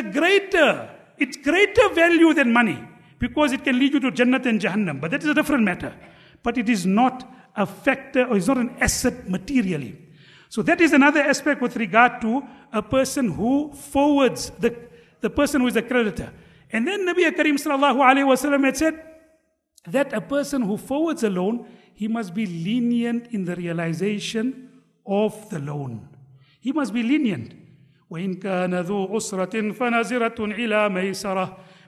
it's greater value than money, because it can lead you to Jannat and Jahannam, but that is a different matter. But it is not a factor, or it's not an asset materially. So that is another aspect with regard to a person who forwards the person who is a creditor. And then Nabi Karim sallallahu alayhi wa sallam had said that a person who forwards a loan, he must be lenient in the realization of the loan. He must be lenient. وَإِن كَانَ ذُو عُسْرَةٍ فَنَزِرَةٌ إِلَى مَيْسَرَةٍ.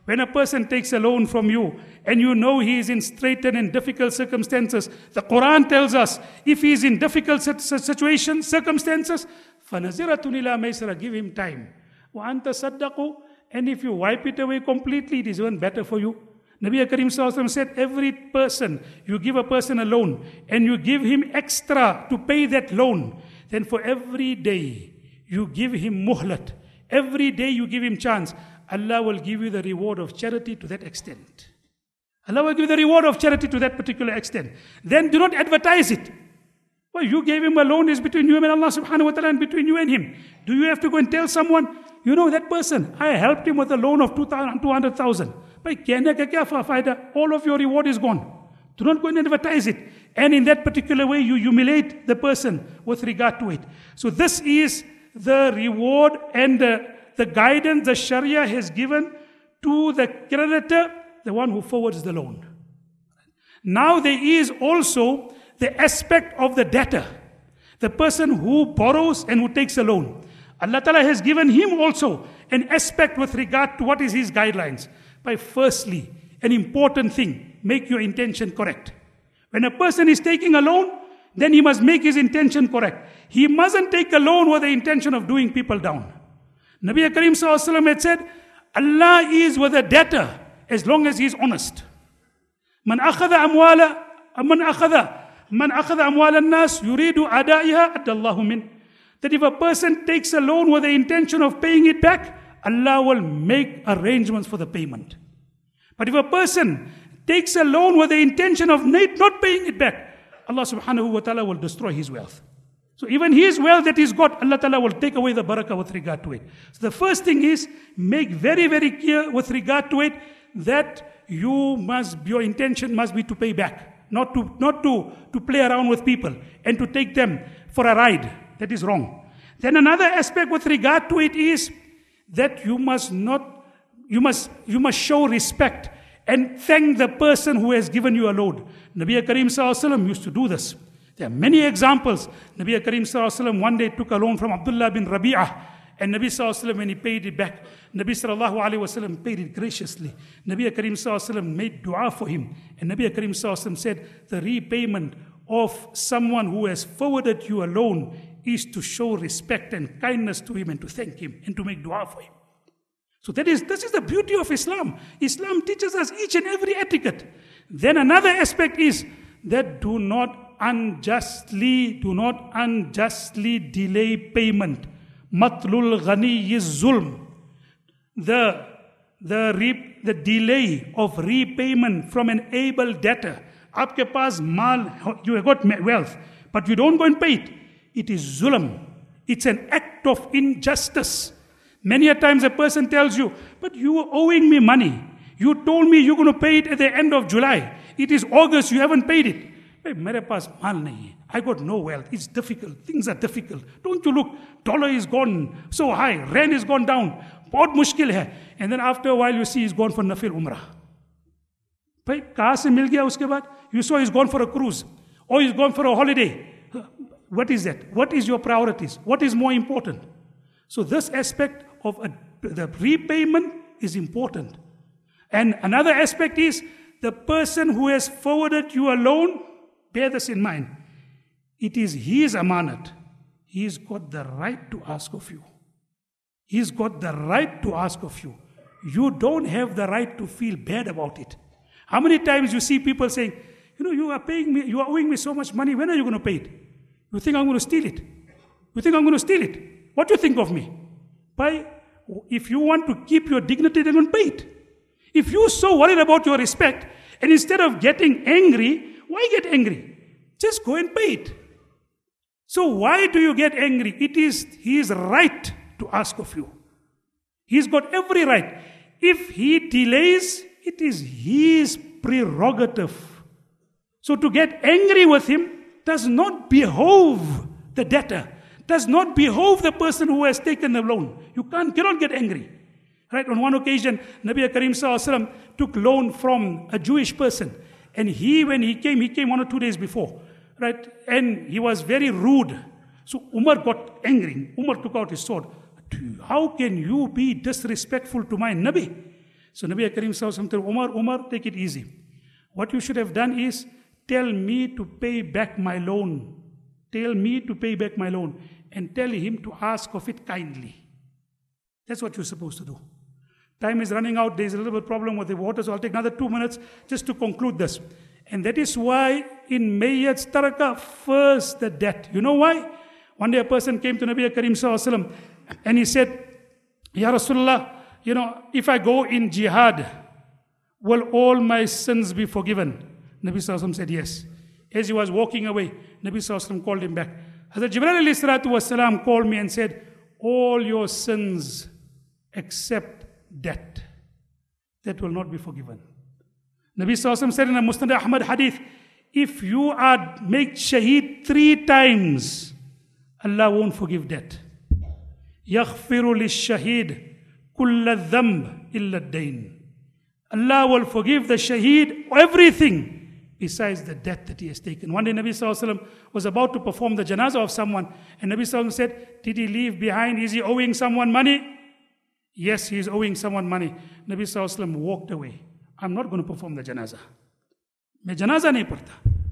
When a person takes a loan from you and you know he is in straitened and difficult circumstances, the Quran tells us, if he is in difficult situations, circumstances, فَنَزِرَةٌ إِلَى مَيْسَرَةٍ, give him time. وَأَنْتَ صَدَّقُوا, and if you wipe it away completely, it is even better for you. Nabi Karim Sallallahu Alaihi Wasallam said, every person, you give a person a loan and you give him extra to pay that loan, then for every day you give him muhlat, every day you give him chance, Allah will give you the reward of charity to that extent. Allah will give you the reward of charity to that particular extent. Then do not advertise it. Well, you gave him a loan, is between you and Allah subhanahu wa ta'ala and between you and him. Do you have to go and tell someone, you know that person, I helped him with a loan of 200,000. All of your reward is gone. Do not go and advertise it. And in that particular way, you humiliate the person with regard to it. So this is the reward and the guidance the Sharia has given to the creditor, the one who forwards the loan. Now there is also the aspect of the debtor, the person who borrows and who takes a loan. Allah Ta'ala has given him also an aspect with regard to what is his guidelines. By firstly, an important thing, make your intention correct. When a person is taking a loan, then he must make his intention correct. He mustn't take a loan with the intention of doing people down. Nabi Karim Sallallahu Alaihi Wasallam had said, Allah is with a debtor as long as he is honest. Man akhadha amwal an-nas yuridu adaiha adallahu min. That if a person takes a loan with the intention of paying it back, Allah will make arrangements for the payment. But if a person takes a loan with the intention of not paying it back, Allah subhanahu wa ta'ala will destroy his wealth. So even his wealth that he's got, Allah Ta'ala will take away the barakah with regard to it. So the first thing is, make very, very clear with regard to it, that your intention must be to pay back. Not to play around with people and to take them for a ride. That is wrong. Then another aspect with regard to it is that you must show respect and thank the person who has given you a loan. Nabi Karim Sallallahu Alaihi Wasallam used to do this. There are many examples. Nabi Karim Sallallahu Alaihi Wasallam one day took a loan from Abdullah bin Rabi'ah, and Nabi Sallallahu Alaihi Wasallam, when he paid it back, Nabi Sallallahu Alaihi Wasallam paid it graciously. Nabi Karim Sallallahu Alaihi Wasallam made dua for him, and Nabi Karim Sallallahu Alaihi Wasallam said, the repayment of someone who has forwarded you a loan is to show respect and kindness to him and to thank him and to make dua for him. So this is the beauty of Islam. Islam teaches us each and every etiquette. Then another aspect is that do not unjustly delay payment. Matlul ghani is zulm. The delay of repayment from an able debtor. Aapke paas maal, you have got wealth, but you don't go and pay it. It is zulm. It's an act of injustice. Many a times a person tells you, but you were owing me money. You told me you're going to pay it at the end of July. It is August, you haven't paid it. Mere paas maal nahi hai. I got no wealth. It's difficult. Things are difficult. Don't you look, dollar is gone so high. Rand is gone down. Bahut mushkil hai. And then after a while you see he's gone for nafil umrah. Bhai, kahan se mil gaya uske baad? You saw he's gone for a cruise. Or he's gone for a holiday. What is that? What is your priorities? What is more important? So this aspect of the repayment is important. And another aspect is the person who has forwarded you a loan, bear this in mind. It is his amanat. He's got the right to ask of you. He's got the right to ask of you. You don't have the right to feel bad about it. How many times you see people saying, you are paying me, you are owing me so much money, when are you going to pay it? You think I'm going to steal it? You think I'm going to steal it? What do you think of me? If you want to keep your dignity, then don't pay it. If you're so worried about your respect, and instead of getting angry, why get angry? Just go and pay it. So why do you get angry? It is his right to ask of you. He's got every right. If he delays, it is his prerogative. So to get angry with him does not behove the debtor, does not behove the person who has taken the loan. You cannot get angry. Right? On one occasion, Nabi Karim Sallallahu Alaihi Wasallam took loan from a Jewish person. And when he came 1 or 2 days before. Right? And he was very rude. So Umar got angry. Umar took out his sword. How can you be disrespectful to my Nabi? So Nabi Karim Sallallahu told Umar, take it easy. What you should have done is, tell me to pay back my loan. Tell me to pay back my loan. And tell him to ask of it kindly. That's what you're supposed to do. Time is running out. There's a little bit problem with the water, so I'll take another 2 minutes just to conclude this. And that is why in Mayyat's Taraka, first the debt. You know why? One day a person came to Nabi Karim Sallallahu Alaihi Wasallam and he said, Ya Rasulullah, if I go in jihad, will all my sins be forgiven? Nabi Sallallahu Alaihi Wasallam said yes. As he was walking away, Nabi Sallallahu Alaihi Wasallam called him back. Hazrat Jibreel Alayhi Salatu Wasalam called me and said, all your sins except debt, that will not be forgiven. Nabi Sallallahu Alaihi Wasallam said in a Musnad Ahmad hadith, if you are make shaheed 3 times, Allah won't forgive debt. يَغْفِرُ لِلشَّهِيدِ كُلَّ الذَّنْبِ إِلَّا الدَّيْنِ. Allah will forgive the shaheed everything besides the debt that he has taken. One day Nabi Sallallahu Alaihi Wasallam was about to perform the janazah of someone, and Nabi Sallallahu Alaihi Wasallam said, did he leave behind? Is he owing someone money? Yes, he is owing someone money. Nabi Sallallahu Alaihi Wasallam walked away. I'm not going to perform the janazah. Main janazah nahi padta.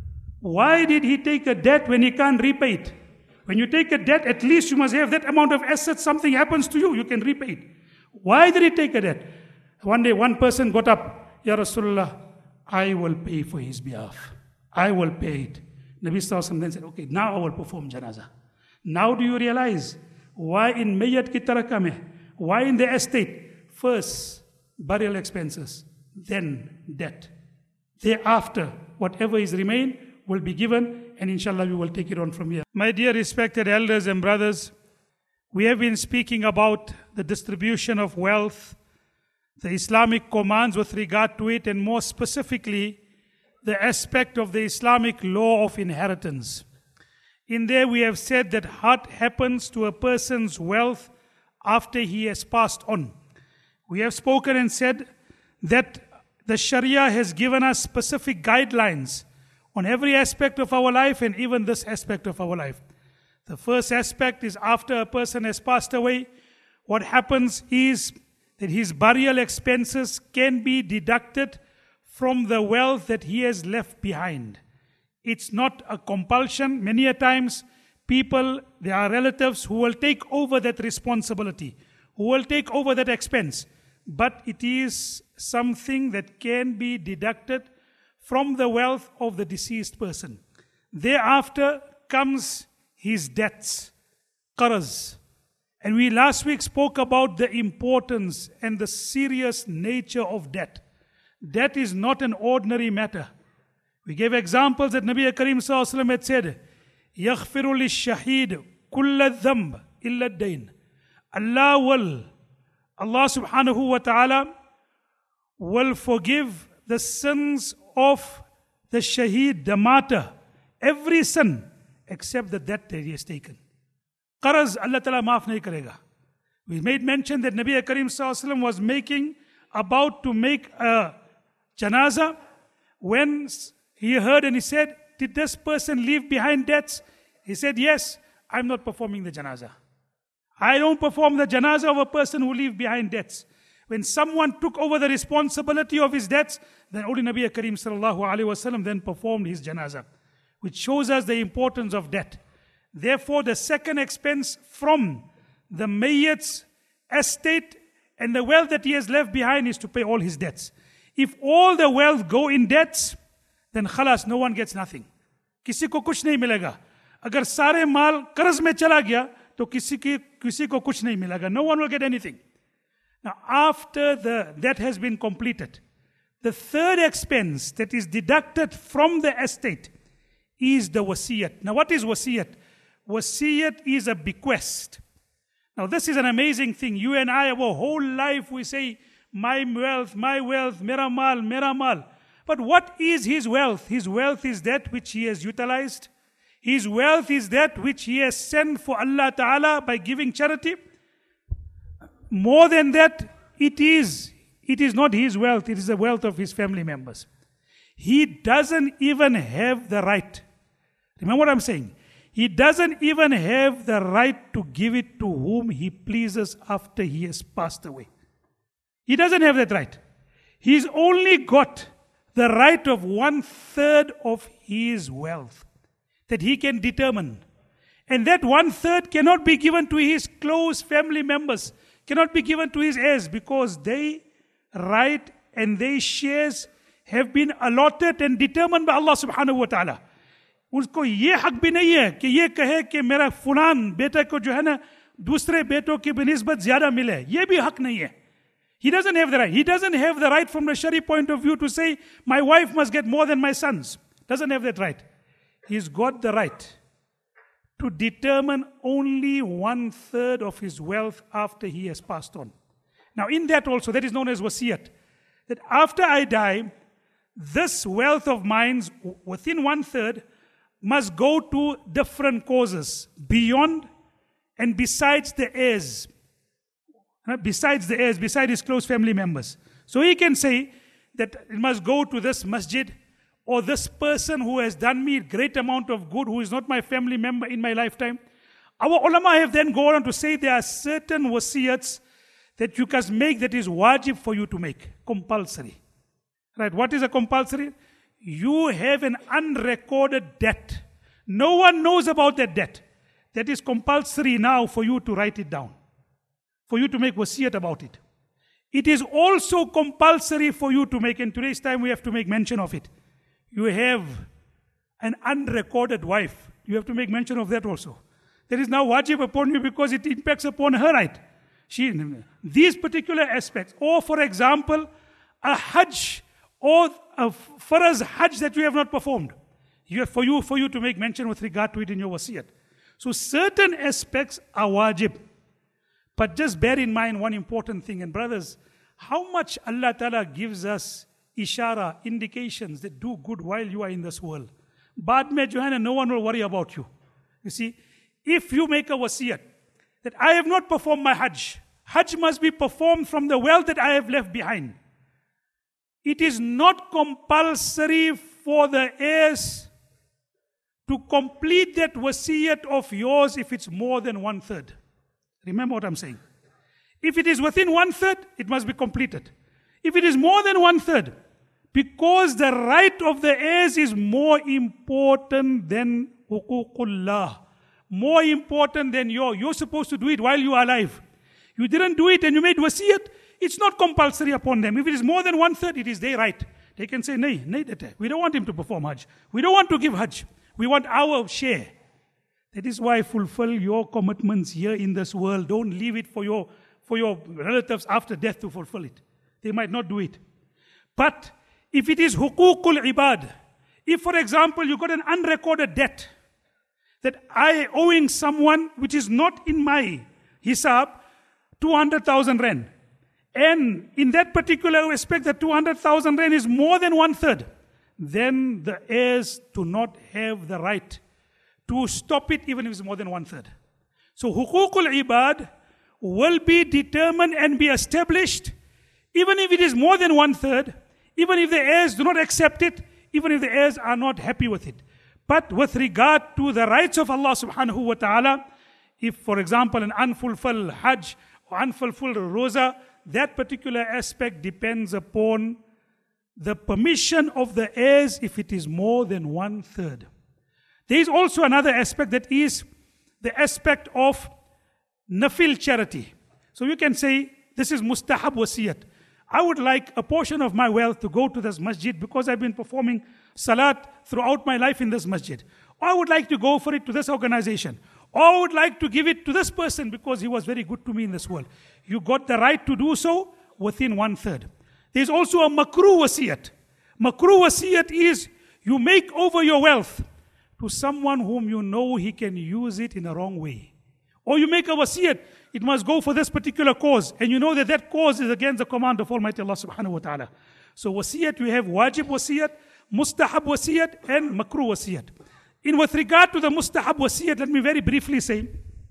Why did he take a debt when he can't repay it? When you take a debt, at least you must have that amount of assets. Something happens to you, you can repay it. Why did he take a debt? One day one person got up, Ya Rasulullah, I will pay for his behalf. I will pay it. Nabi Sallallahu Alaihi Wasallam then said, okay, now I will perform janazah. Now do you realize why in Mayyat ki taraka mein, why in the estate? First, burial expenses, then debt. Thereafter, whatever is remain will be given, and inshallah we will take it on from here. My dear respected elders and brothers, we have been speaking about the distribution of wealth, the Islamic commands with regard to it, and more specifically, the aspect of the Islamic law of inheritance. In there we have said that what happens to a person's wealth after he has passed on. We have spoken and said that the Sharia has given us specific guidelines on every aspect of our life and even this aspect of our life. The first aspect is after a person has passed away, what happens is that his burial expenses can be deducted from the wealth that he has left behind. It's not a compulsion. Many a times people, there are relatives who will take over that responsibility, who will take over that expense. But it is something that can be deducted from the wealth of the deceased person. Thereafter comes his debts, qaraz. And we last week spoke about the importance and the serious nature of debt. Debt is not an ordinary matter. We gave examples that Nabi Karim Sallallahu Alaihi Wasallam had said, يَغْفِرُ لِلشَّهِيدِ كُلَّ الذَّنْبِ إِلَّا الدَّيْنِ. Allah subhanahu wa ta'ala will forgive the sins of the shaheed, the martyr, every sin except the debt that he has taken. Qaraz Allah ta'ala maaf nahi karega. We made mention that Nabi Karim Sallallahu Alaihi Wasallam was about to make a janazah when he heard and he said, did this person leave behind debts? He said, yes, I'm not performing the janazah. I don't perform the janazah of a person who leave behind debts. When someone took over the responsibility of his debts, then only Nabi Karim Sallallahu Alaihi Wasallam then performed his janazah, which shows us the importance of debt. Therefore, the second expense from the Mayyat's estate and the wealth that he has left behind is to pay all his debts. If all the wealth go in debts, then khalas, no one gets nothing. किसी को कुछ नहीं मिलेगा. अगर सारे माल कर्ज में चला गया, तो किसी को कुछ नहीं मिलेगा. No one will get anything. Now, after that has been completed, the third expense that is deducted from the estate is the wasiyat. Now, what is wasiyat? Wasiyat is a bequest. Now, this is an amazing thing. You and I, our whole life, we say, my wealth, mera mal. But what is his wealth? His wealth is that which he has utilized. His wealth is that which he has sent for Allah Ta'ala by giving charity. More than that, it is not his wealth, it is the wealth of his family members. He doesn't even have the right. Remember what I'm saying? He doesn't even have the right to give it to whom he pleases after he has passed away. He doesn't have that right. he's only got the right of 1/3 of his wealth that he can determine. And that 1/3 cannot be given to his close family members, cannot be given to his heirs, because their right and their shares have been allotted and determined by Allah subhanahu wa ta'ala. उसको ये हक भी नहीं है कि ये कहे कि मेरा फुलान बेटा को जो है ना दूसरे बेटों की बनिस्बत ज्यादा मिले, ये भी हक नहीं है. He doesn't have the right. He doesn't have the right from the Shari point of view to say, my wife must get more than my sons. Doesn't have that right. He's got the right to determine only 1/3 of his wealth after he has passed on. Now in that also, that is known as wasiyat. That after I die, this wealth of mine, within 1/3, must go to different causes, beyond and besides the heirs. Besides the heirs, besides his close family members. So he can say that it must go to this masjid, or this person who has done me a great amount of good, who is not my family member in my lifetime. Our ulama have then gone on to say there are certain wasiyats that you can make that is wajib for you to make, compulsory. Right, what is a compulsory? You have an unrecorded debt. No one knows about that debt. That is compulsory now for you to write it down, for you to make wasiyat about it. It is also compulsory for you to make, in today's time we have to make mention of it. You have an unrecorded wife. You have to make mention of that also. That is now wajib upon you because it impacts upon her right. These particular aspects, or for example, a hajj, or a faraz hajj that you have not performed. For you to make mention with regard to it in your wasiyat. So certain aspects are wajib. But just bear in mind one important thing, and brothers, how much Allah Ta'ala gives us ishara, indications that do good while you are in this world. Baad mein jo hai na, no one will worry about you. You see, if you make a wasiyat that I have not performed my hajj, hajj must be performed from the wealth that I have left behind. It is not compulsory for the heirs to complete that wasiyat of yours if it's more than 1/3. Remember what I'm saying. If it is within 1/3, it must be completed. If it is more than 1/3, because the right of the heirs is more important than huququllah, more important than you're supposed to do it while you are alive. You didn't do it and you made wasiyat, it's not compulsory upon them. If it is more than 1/3, it is their right. They can say, nay, we don't want him to perform hajj. We don't want to give hajj. We want our share. That is why fulfill your commitments here in this world. Don't leave it for your relatives after death to fulfill it. They might not do it. But if it is huququl ibad, if for example you got an unrecorded debt that I owing someone which is not in my hisab, 200,000 rand. And in that particular aspect, the 200,000 rand is more than 1/3. Then the heirs do not have the right to stop it even if it's more than 1/3. So huququl ibad will be determined and be established even if it is more than 1/3, even if the heirs do not accept it, even if the heirs are not happy with it. But with regard to the rights of Allah subhanahu wa ta'ala, if for example an unfulfilled hajj or unfulfilled roza, that particular aspect depends upon the permission of the heirs if it is more than 1/3. There is also another aspect, that is the aspect of nafil charity. So you can say, this is mustahab wasiyat. I would like a portion of my wealth to go to this masjid because I've been performing salat throughout my life in this masjid. Or I would like to go for it to this organization. Or I would like to give it to this person because he was very good to me in this world. You got the right to do so within 1/3. There's also a makruh wasiyat. Makruh wasiyat is you make over your wealth to someone whom you know he can use it in a wrong way. Or you make a wasiyat, it must go for this particular cause, and you know that that cause is against the command of Almighty Allah subhanahu wa ta'ala. So wasiyat, we have wajib wasiyat, mustahab wasiyat, and makruh wasiyat. In with regard to the mustahab wasiyat, let me very briefly say,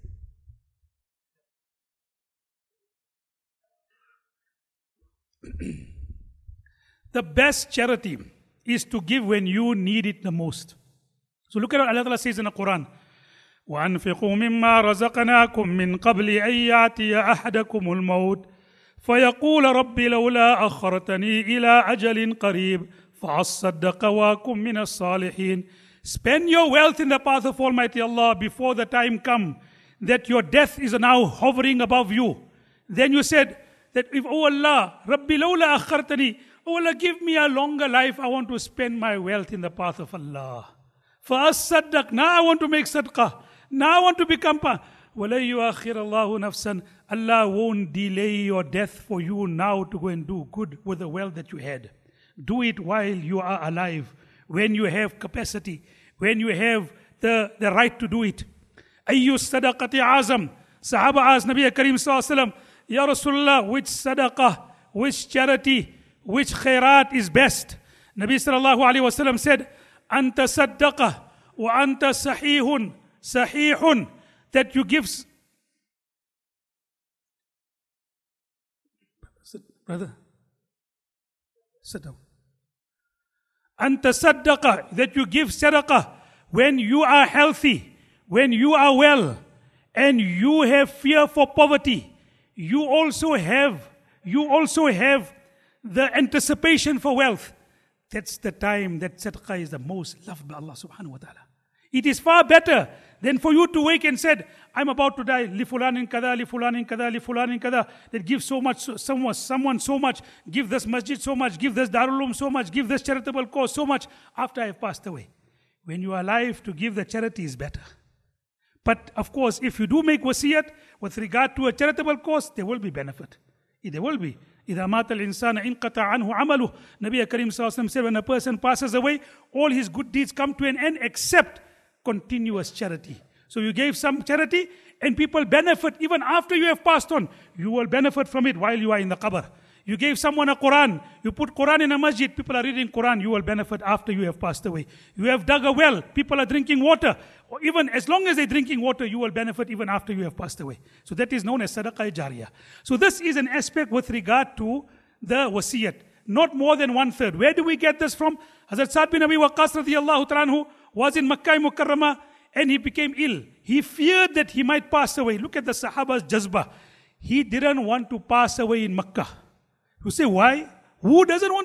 the best charity is to give when you need it the most. So look at what Allah Ta'ala says in the Quran. وَأَنْفِقُوا مِمَّا رَزَقْنَاكُمْ مِنْ قَبْلِ أَنْ يَأْتِيَ أَحَدَكُمُ الْمَوْتُ فيقول رب لولا أخرتني إلى أجل قريب فأصدق وأكن من الصالحين. Spend your wealth in the path of Almighty Allah before the time come that your death is now hovering above you. Then you said that if, oh Allah, Rabbi lawla akhartani, oh Allah, give me a longer life, I want to spend my wealth in the path of Allah. فَأَصَّدَّقْ, now I want to make sadaqah, now I want to become وَلَا يُؤَخِّرَ اللَّهُ نَفْسًا, Allah won't delay your death for you now to go and do good with the wealth that you had. Do it while you are alive, when you have capacity, when you have the right to do it. أَيُّ الصَّدَقَةِ عَظَمْ. Sahaba asked Nabi Kareem Sallallahu Alaihi Wasallam, Ya Rasulullah, which sadaqah, which charity, which khairat is best? Nabi Sallallahu Alaihi Wasallam said, Anta saddaqah wa anta sahihun, that you give. Brother, sit down. Anta saddaqah, that you give sadaqah when you are healthy, when you are well, and you have fear for poverty. You also have the anticipation for wealth. That's the time that sadaqah is the most loved by Allah subhanahu wa ta'ala. It is far better than for you to wake and said, I'm about to die, li fulanin kada, li fulanin kada, li fulanin kada, that give so much, someone so much, give this masjid so much, give this Darul Uloom so much, give this charitable cause so much, after I have passed away. When you are alive, to give the charity is better. But of course, if you do make wasiyat with regard to a charitable cause, there will be benefit. There will be. إِذَا مَاتَ الْإِنسَانَ إِنْقَطَعَ عَنْهُ عَمَلُهُ. Nabi Kareem Sallallahu Alaihi Wasallam said, when a person passes away, all his good deeds come to an end except continuous charity. So you gave some charity and people benefit even after you have passed on. You will benefit from it while you are in the qabr. You gave someone a Quran. You put Quran in a masjid. People are reading Quran. You will benefit after you have passed away. You have dug a well. People are drinking water. Or even as long as they're drinking water, you will benefit even after you have passed away. So that is known as sadaqah jariyah. So this is an aspect with regard to the wasiyat. Not more than 1/3. Where do we get this from? Hazrat Sa'd bin Abi Waqqas radiyallahu ta'ala anhu was in Makkah Mukarramah and he became ill. He feared that he might pass away. Look at the Sahaba's jazbah. He didn't want to pass away in Makkah. You say, why? Who doesn't want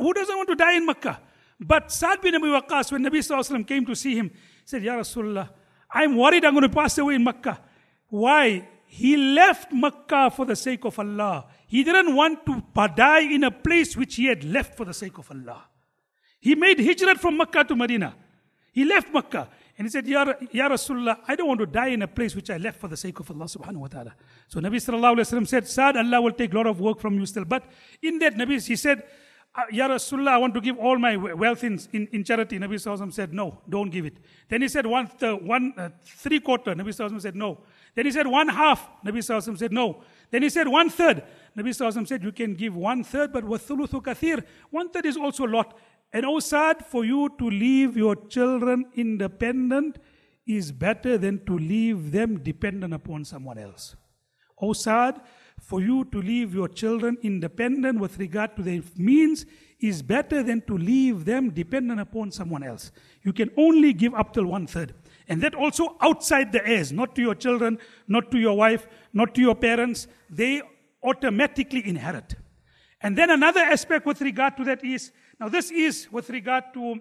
to die in Makkah? But Sa'd bin Abi Waqqas, when Nabi Sallallahu Alaihi Wasallam came to see him, he said, Ya Rasulullah, I'm worried I'm going to pass away in Makkah. Why? He left Makkah for the sake of Allah. He didn't want to die in a place which he had left for the sake of Allah. He made hijrat from Makkah to Medina. He left Makkah. And he said, Ya Rasulullah, I don't want to die in a place which I left for the sake of Allah subhanahu wa ta'ala. So Nabi Sallallahu Alaihi Wasallam said, Sa'd, Allah will take a lot of work from you still. But in that, he said, Ya Rasulullah, I want to give all my wealth in charity. Nabi Sallallahu Alaihi Wasallam said, no, don't give it. Then he said, 3/4. Nabi Sallallahu Alaihi Wasallam said, no. Then he said, 1/2. Nabi Sallallahu Alaihi Wasallam said, no. Then he said, 1/3. Nabi Sallallahu Alaihi Wasallam said, you can give 1/3, but وَالثُّلُثُ كَثِيرٌ. 1/3 is also a lot. And O Sa'd, for you to leave your children independent is better than to leave them dependent upon someone else. O Sa'd, for you to leave your children independent with regard to their means is better than to leave them dependent upon someone else. You can only give up till 1/3. And that also outside the heirs, not to your children, not to your wife, not to your parents. They automatically inherit. And then another aspect with regard to that is, now this is with regard to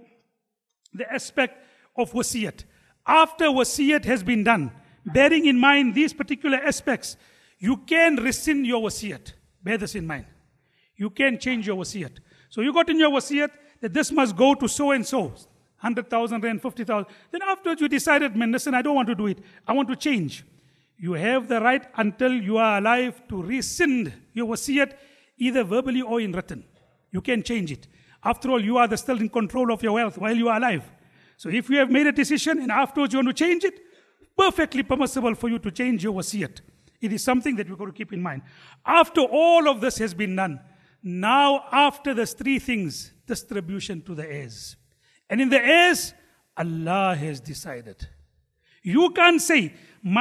the aspect of wasiyat. After wasiyat has been done, bearing in mind these particular aspects, you can rescind your wasiyat. Bear this in mind. You can change your wasiyat. So you got in your wasiyat that this must go to so and so, 100,000 rand, 50,000. Then afterwards you decided, man, listen, I don't want to do it. I want to change. You have the right until you are alive to rescind your wasiyat, either verbally or in written. You can change it. After all, you are still in control of your wealth while you are alive. So if you have made a decision and afterwards you want to change it, perfectly permissible for you to change your wasiyat. It is something that we've got to keep in mind. After all of this has been done, now after these 3 things, distribution to the heirs. And in the heirs, Allah has decided. You can't say,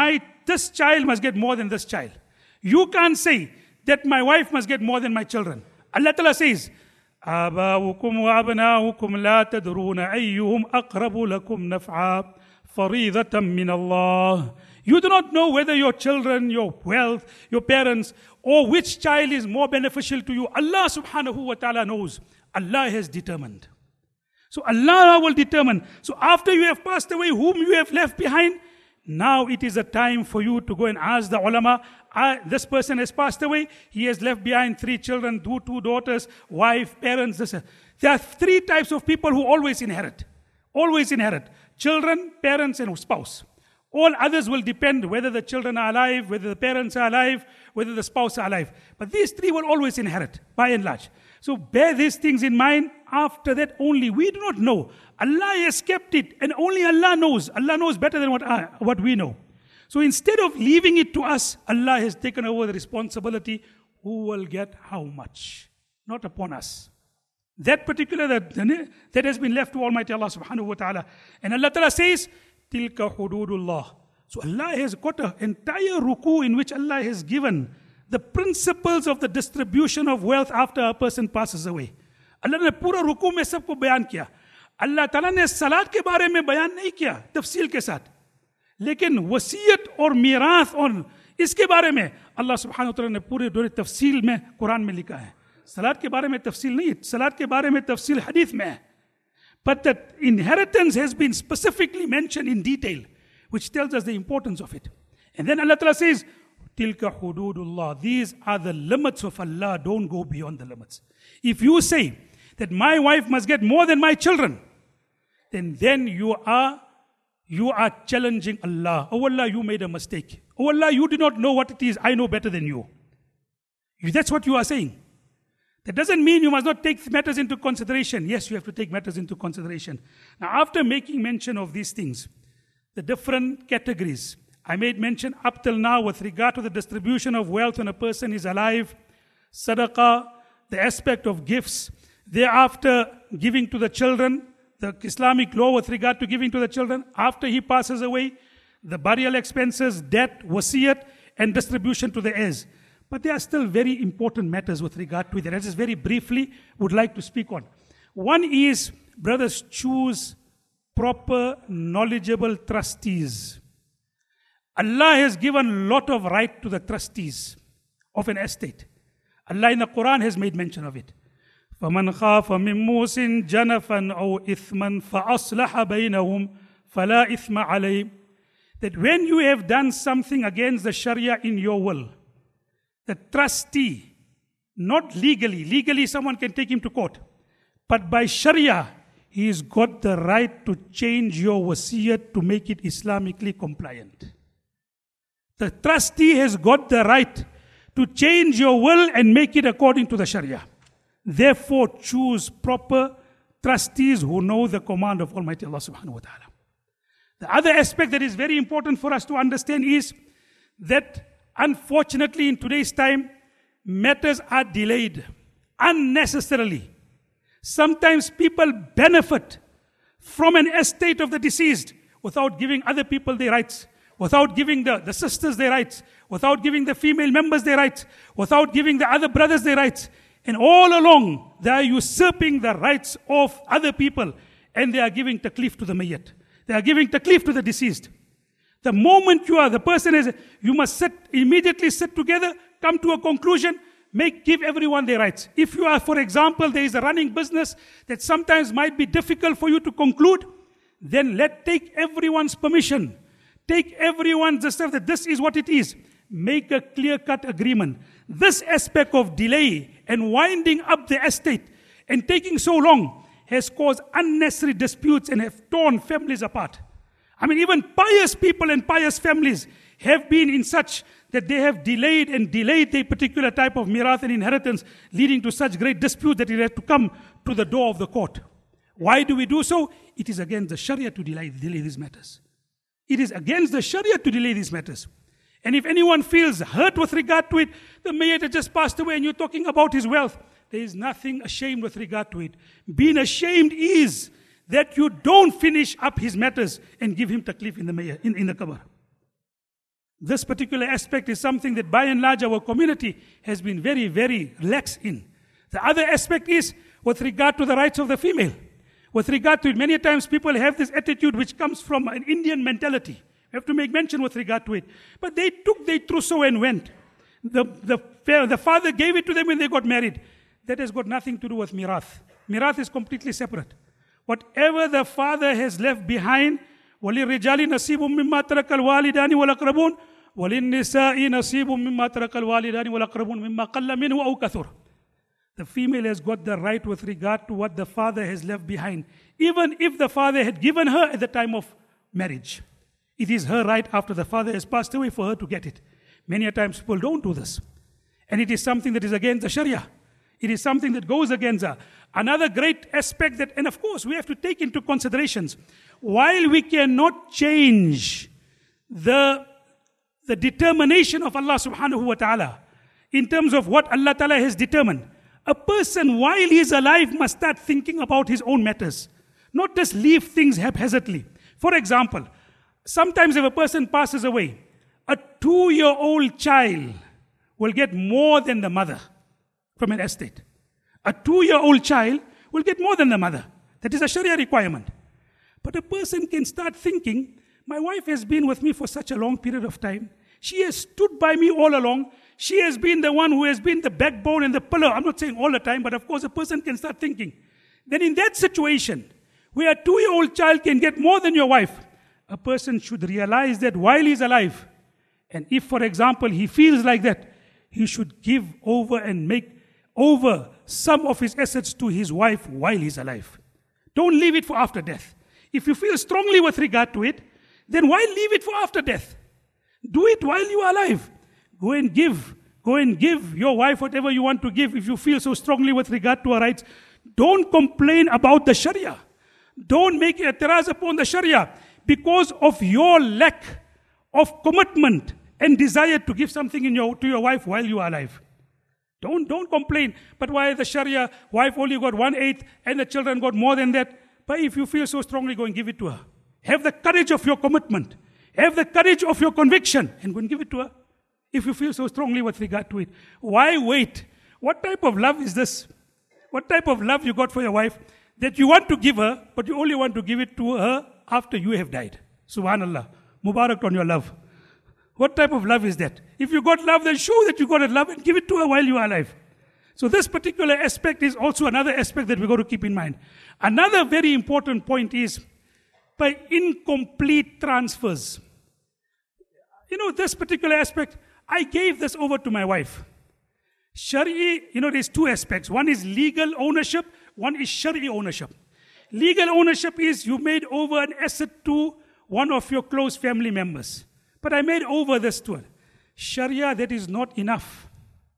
this child must get more than this child. You can't say that my wife must get more than my children. Allah Ta'ala says, آباؤكم وأبناؤكم لا تدرون أيهم أقرب لكم نفعا فريضة من الله. You do not know whether your children, your wealth, your parents, or which child is more beneficial to you. Allah subhanahu wa ta'ala knows. Allah has determined. So Allah will determine. So after you have passed away, whom you have left behind, now it is a time for you to go and ask the ulama, this person has passed away, he has left behind 3 children, 2 daughters, wife, parents. There are 3 types of people who always inherit. Always inherit. Children, parents, and spouse. All others will depend whether the children are alive, whether the parents are alive, whether the spouse are alive. But these 3 will always inherit, by and large. So bear these things in mind. After that only, we do not know. Allah has kept it, and only Allah knows. Allah knows better than what we know. So instead of leaving it to us, Allah has taken over the responsibility. Who will get how much? Not upon us. That particular, that has been left to Almighty Allah subhanahu wa ta'ala. And Allah ta'ala says, Tilka hududullah. So Allah has got an entire ruku in which Allah has given the principles of the distribution of wealth after a person passes away. Allah ने पूरा रुकू में सबको बयान किया. अल्लाह ताला ने सलात के बारे में बयान नहीं किया तफसील के साथ, लेकिन वसीयत और मीराथ और इसके बारे में अल्लाह सुब्हानहू व तआला ने पूरे तफसील में कुरान में लिखा है. सलात के बारे में तफसील नहीं, सलात के बारे में तफसील हदीस में है. But the inheritance has been specifically mentioned in detail, which tells us the importance of it. And then Allah Ta'ala says, Tilka hududullah. These are the limits of Allah. Don't go beyond the limits. If you say that my wife must get more than my children, then you are challenging Allah. Oh Allah, you made a mistake. Oh Allah, you do not know what it is. I know better than you. That's what you are saying. That doesn't mean you must not take matters into consideration. Yes, you have to take matters into consideration. Now, after making mention of these things, the different categories, I made mention up till now with regard to the distribution of wealth when a person is alive, sadaqah, the aspect of gifts, thereafter giving to the children, the Islamic law with regard to giving to the children, after he passes away, the burial expenses, debt, wasiyat, and distribution to the heirs. But there are still very important matters with regard to that. I just very briefly would like to speak on. One is, brothers, choose proper, knowledgeable trustees. Allah has given a lot of right to the trustees of an estate. Allah in the Quran has made mention of it. فَمَنْ خَافَ مِن مُوسٍ جَنَفًا أَوْ إِثْمًا فَأَصْلَحَ بَيْنَهُمْ فَلَا إِثْمَ عَلَيْهِ. That when you have done something against the Sharia in your will, the trustee, not legally someone can take him to court, but by Sharia, he's got the right to change your wasiyat to make it Islamically compliant. The trustee has got the right to change your will and make it according to the Sharia. Therefore, choose proper trustees who know the command of Almighty Allah subhanahu wa ta'ala. The other aspect that is very important for us to understand is that unfortunately, in today's time, matters are delayed unnecessarily. Sometimes people benefit from an estate of the deceased without giving other people their rights, without giving the sisters their rights, without giving the female members their rights, without giving the other brothers their rights. And all along, they are usurping the rights of other people, and they are giving taklif to the mayyat. They are giving taklif to the deceased. The moment the person is, you must immediately sit together, come to a conclusion, give everyone their rights. If you are, for example, there is a running business that sometimes might be difficult for you to conclude, then take everyone's permission. Take everyone's stuff that this is what it is. Make a clear-cut agreement. This aspect of delay and winding up the estate and taking so long has caused unnecessary disputes and have torn families apart. I mean, even pious people and pious families have been in such that they have delayed their particular type of mirath and inheritance, leading to such great dispute that it has to come to the door of the court. Why do we do so? It is against the Sharia to delay these matters. It is against the Sharia to delay these matters. And if anyone feels hurt with regard to it, the mayyat had just passed away and you're talking about his wealth, there is nothing ashamed with regard to it. Being ashamed is that you don't finish up his matters and give him taklif in the qabr. This particular aspect is something that by and large our community has been very, very lax in. The other aspect is with regard to the rights of the female. With regard to it, many times people have this attitude which comes from an Indian mentality, We have to make mention with regard to it. But they took their trousseau and went. The father gave it to them when they got married. That has got nothing to do with mirath. Mirath is completely separate. Whatever the father has left behind, وَلِلرِّجَالِ نَصِيبٌ مِّمَّا تَرَكَ الْوَالِدَانِ وَالْأَقْرَبُونَ وَلِلنِّسَاءِ نَصِيبٌ مِّمَّا تَرَكَ الْوَالِدَانِ وَالْأَقْرَبُونَ مِمَّا قَلَّ مِنْهُ أَوْ كَثُرَ. The female has got the right with regard to what the father has left behind. Even if the father had given her at the time of marriage. It is her right after the father has passed away for her to get it. Many a times people don't do this. And it is something that is against the Sharia. It is something that goes against her. Another great aspect that, and of course we have to take into considerations, while we cannot change the determination of Allah subhanahu wa ta'ala in terms of what Allah ta'ala has determined, a person while he is alive must start thinking about his own matters, not just leave things haphazardly. For example, sometimes if a person passes away, a 2-year-old child will get more than the mother from an estate. A 2-year-old child will get more than the mother. That is a Sharia requirement. But a person can start thinking, my wife has been with me for such a long period of time. She has stood by me all along. She has been the one who has been the backbone and the pillar. I'm not saying all the time, but of course a person can start thinking. Then in that situation, where a 2-year-old child can get more than your wife, a person should realize that while he's alive, and if, for example, he feels like that, he should give over and make over some of his assets to his wife while he's alive. Don't leave it for after death. If you feel strongly with regard to it, then why leave it for after death? Do it while you are alive. Go and give your wife whatever you want to give if you feel so strongly with regard to her rights. Don't complain about the Sharia. Don't make i'tiraz upon the Sharia because of your lack of commitment and desire to give something to your wife while you are alive. Don't complain. But why the Sharia wife only got 1/8 and the children got more than that? But if you feel so strongly, go and give it to her. Have the courage of your commitment. Have the courage of your conviction and go and give it to her. If you feel so strongly with regard to it. Why wait? What type of love is this? What type of love you got for your wife that you want to give her, but you only want to give it to her after you have died? Subhanallah. Mubarak on your love. What type of love is that? If you got love, then show that you got a love and give it to her while you are alive. So this particular aspect is also another aspect that we've got to keep in mind. Another very important point is by incomplete transfers. This particular aspect, I gave this over to my wife. Shari, there's two aspects. One is legal ownership, one is Shari ownership. Legal ownership is you made over an asset to one of your close family members. But I made over this to her. Sharia, that is not enough.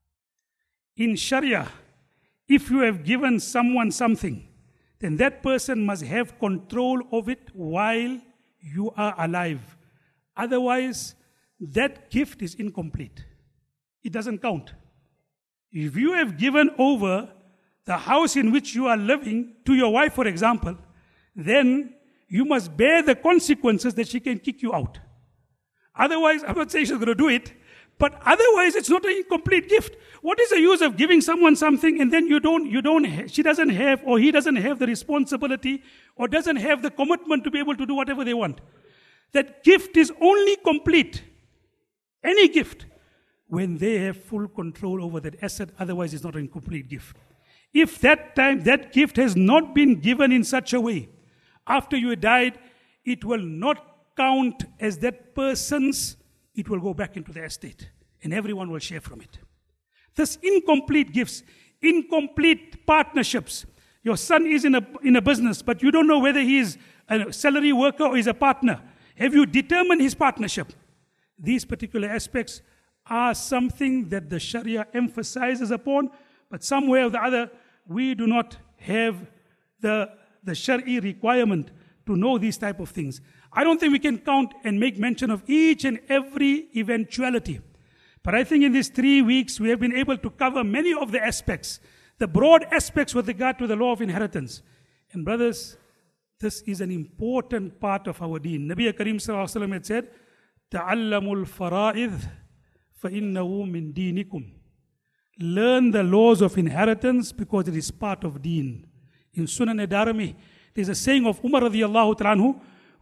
In Sharia, if you have given someone something, then that person must have control of it while you are alive. Otherwise, that gift is incomplete. It doesn't count. If you have given over the house in which you are living to your wife, for example, then you must bear the consequences that she can kick you out. Otherwise, I'm not saying she's going to do it, but otherwise it's not an incomplete gift. What is the use of giving someone something and then she doesn't have or he doesn't have the responsibility or doesn't have the commitment to be able to do whatever they want? That gift is only complete, any gift, when they have full control over that asset. Otherwise it's not an incomplete gift. If that gift has not been given in such a way, after you died, it will not count as that person's, it will go back into the estate and everyone will share from it. This incomplete gifts, incomplete partnerships. Your son is in a business, but you don't know whether he is a salary worker or is a partner. Have you determined his partnership? These particular aspects are something that the Sharia emphasizes upon, but some way or the other, we do not have the Shari requirement to know these type of things. I don't think we can count and make mention of each and every eventuality. But I think in these 3 weeks, we have been able to cover many of the aspects, the broad aspects with regard to the law of inheritance. And brothers, this is an important part of our deen. Nabi Kareem Sallallahu Alaihi Wasallam had said, تَعَلَّمُوا الْفَرَائِذ فَإِنَّهُ مِنْ دِينِكُمْ. Learn the laws of inheritance because it is part of deen. In Sunan Ad-Darimi, there's a saying of Umar radiallahu ta'ala anhu,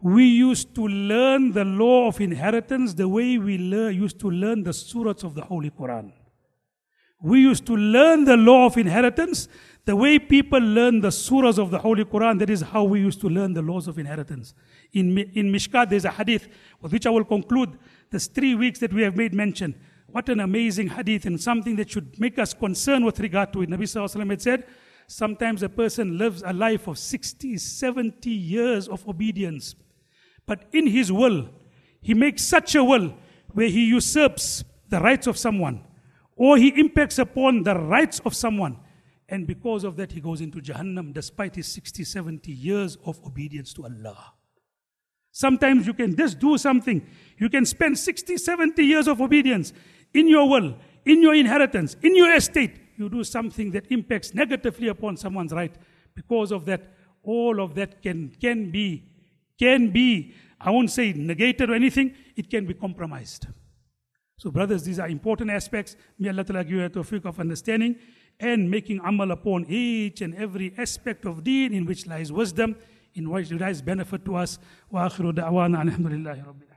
we used to learn the law of inheritance the way we used to learn the surahs of the Holy Quran. We used to learn the law of inheritance the way people learn the surahs of the Holy Quran. That is how we used to learn the laws of inheritance. In Mishkat, there's a hadith with which I will conclude this 3 weeks that we have made mention. What an amazing hadith, and something that should make us concerned with regard to it. Nabi Sallallahu Alaihi Wasallam had said, sometimes a person lives a life of 60, 70 years of obedience. But in his will, he makes such a will where he usurps the rights of someone, or he impacts upon the rights of someone. And because of that, he goes into Jahannam despite his 60, 70 years of obedience to Allah. Sometimes you can just do something. You can spend 60, 70 years of obedience in your will, in your inheritance, in your estate. You do something that impacts negatively upon someone's right. Because of that, all of that can be, I won't say negated or anything, it can be compromised. So brothers, these are important aspects. May Allah Ta'ala give you a tawfiq of understanding and making amal upon each and every aspect of deen in which lies wisdom, in which lies benefit to us. Wa akhiru da'wana alhamdulillahi rabbil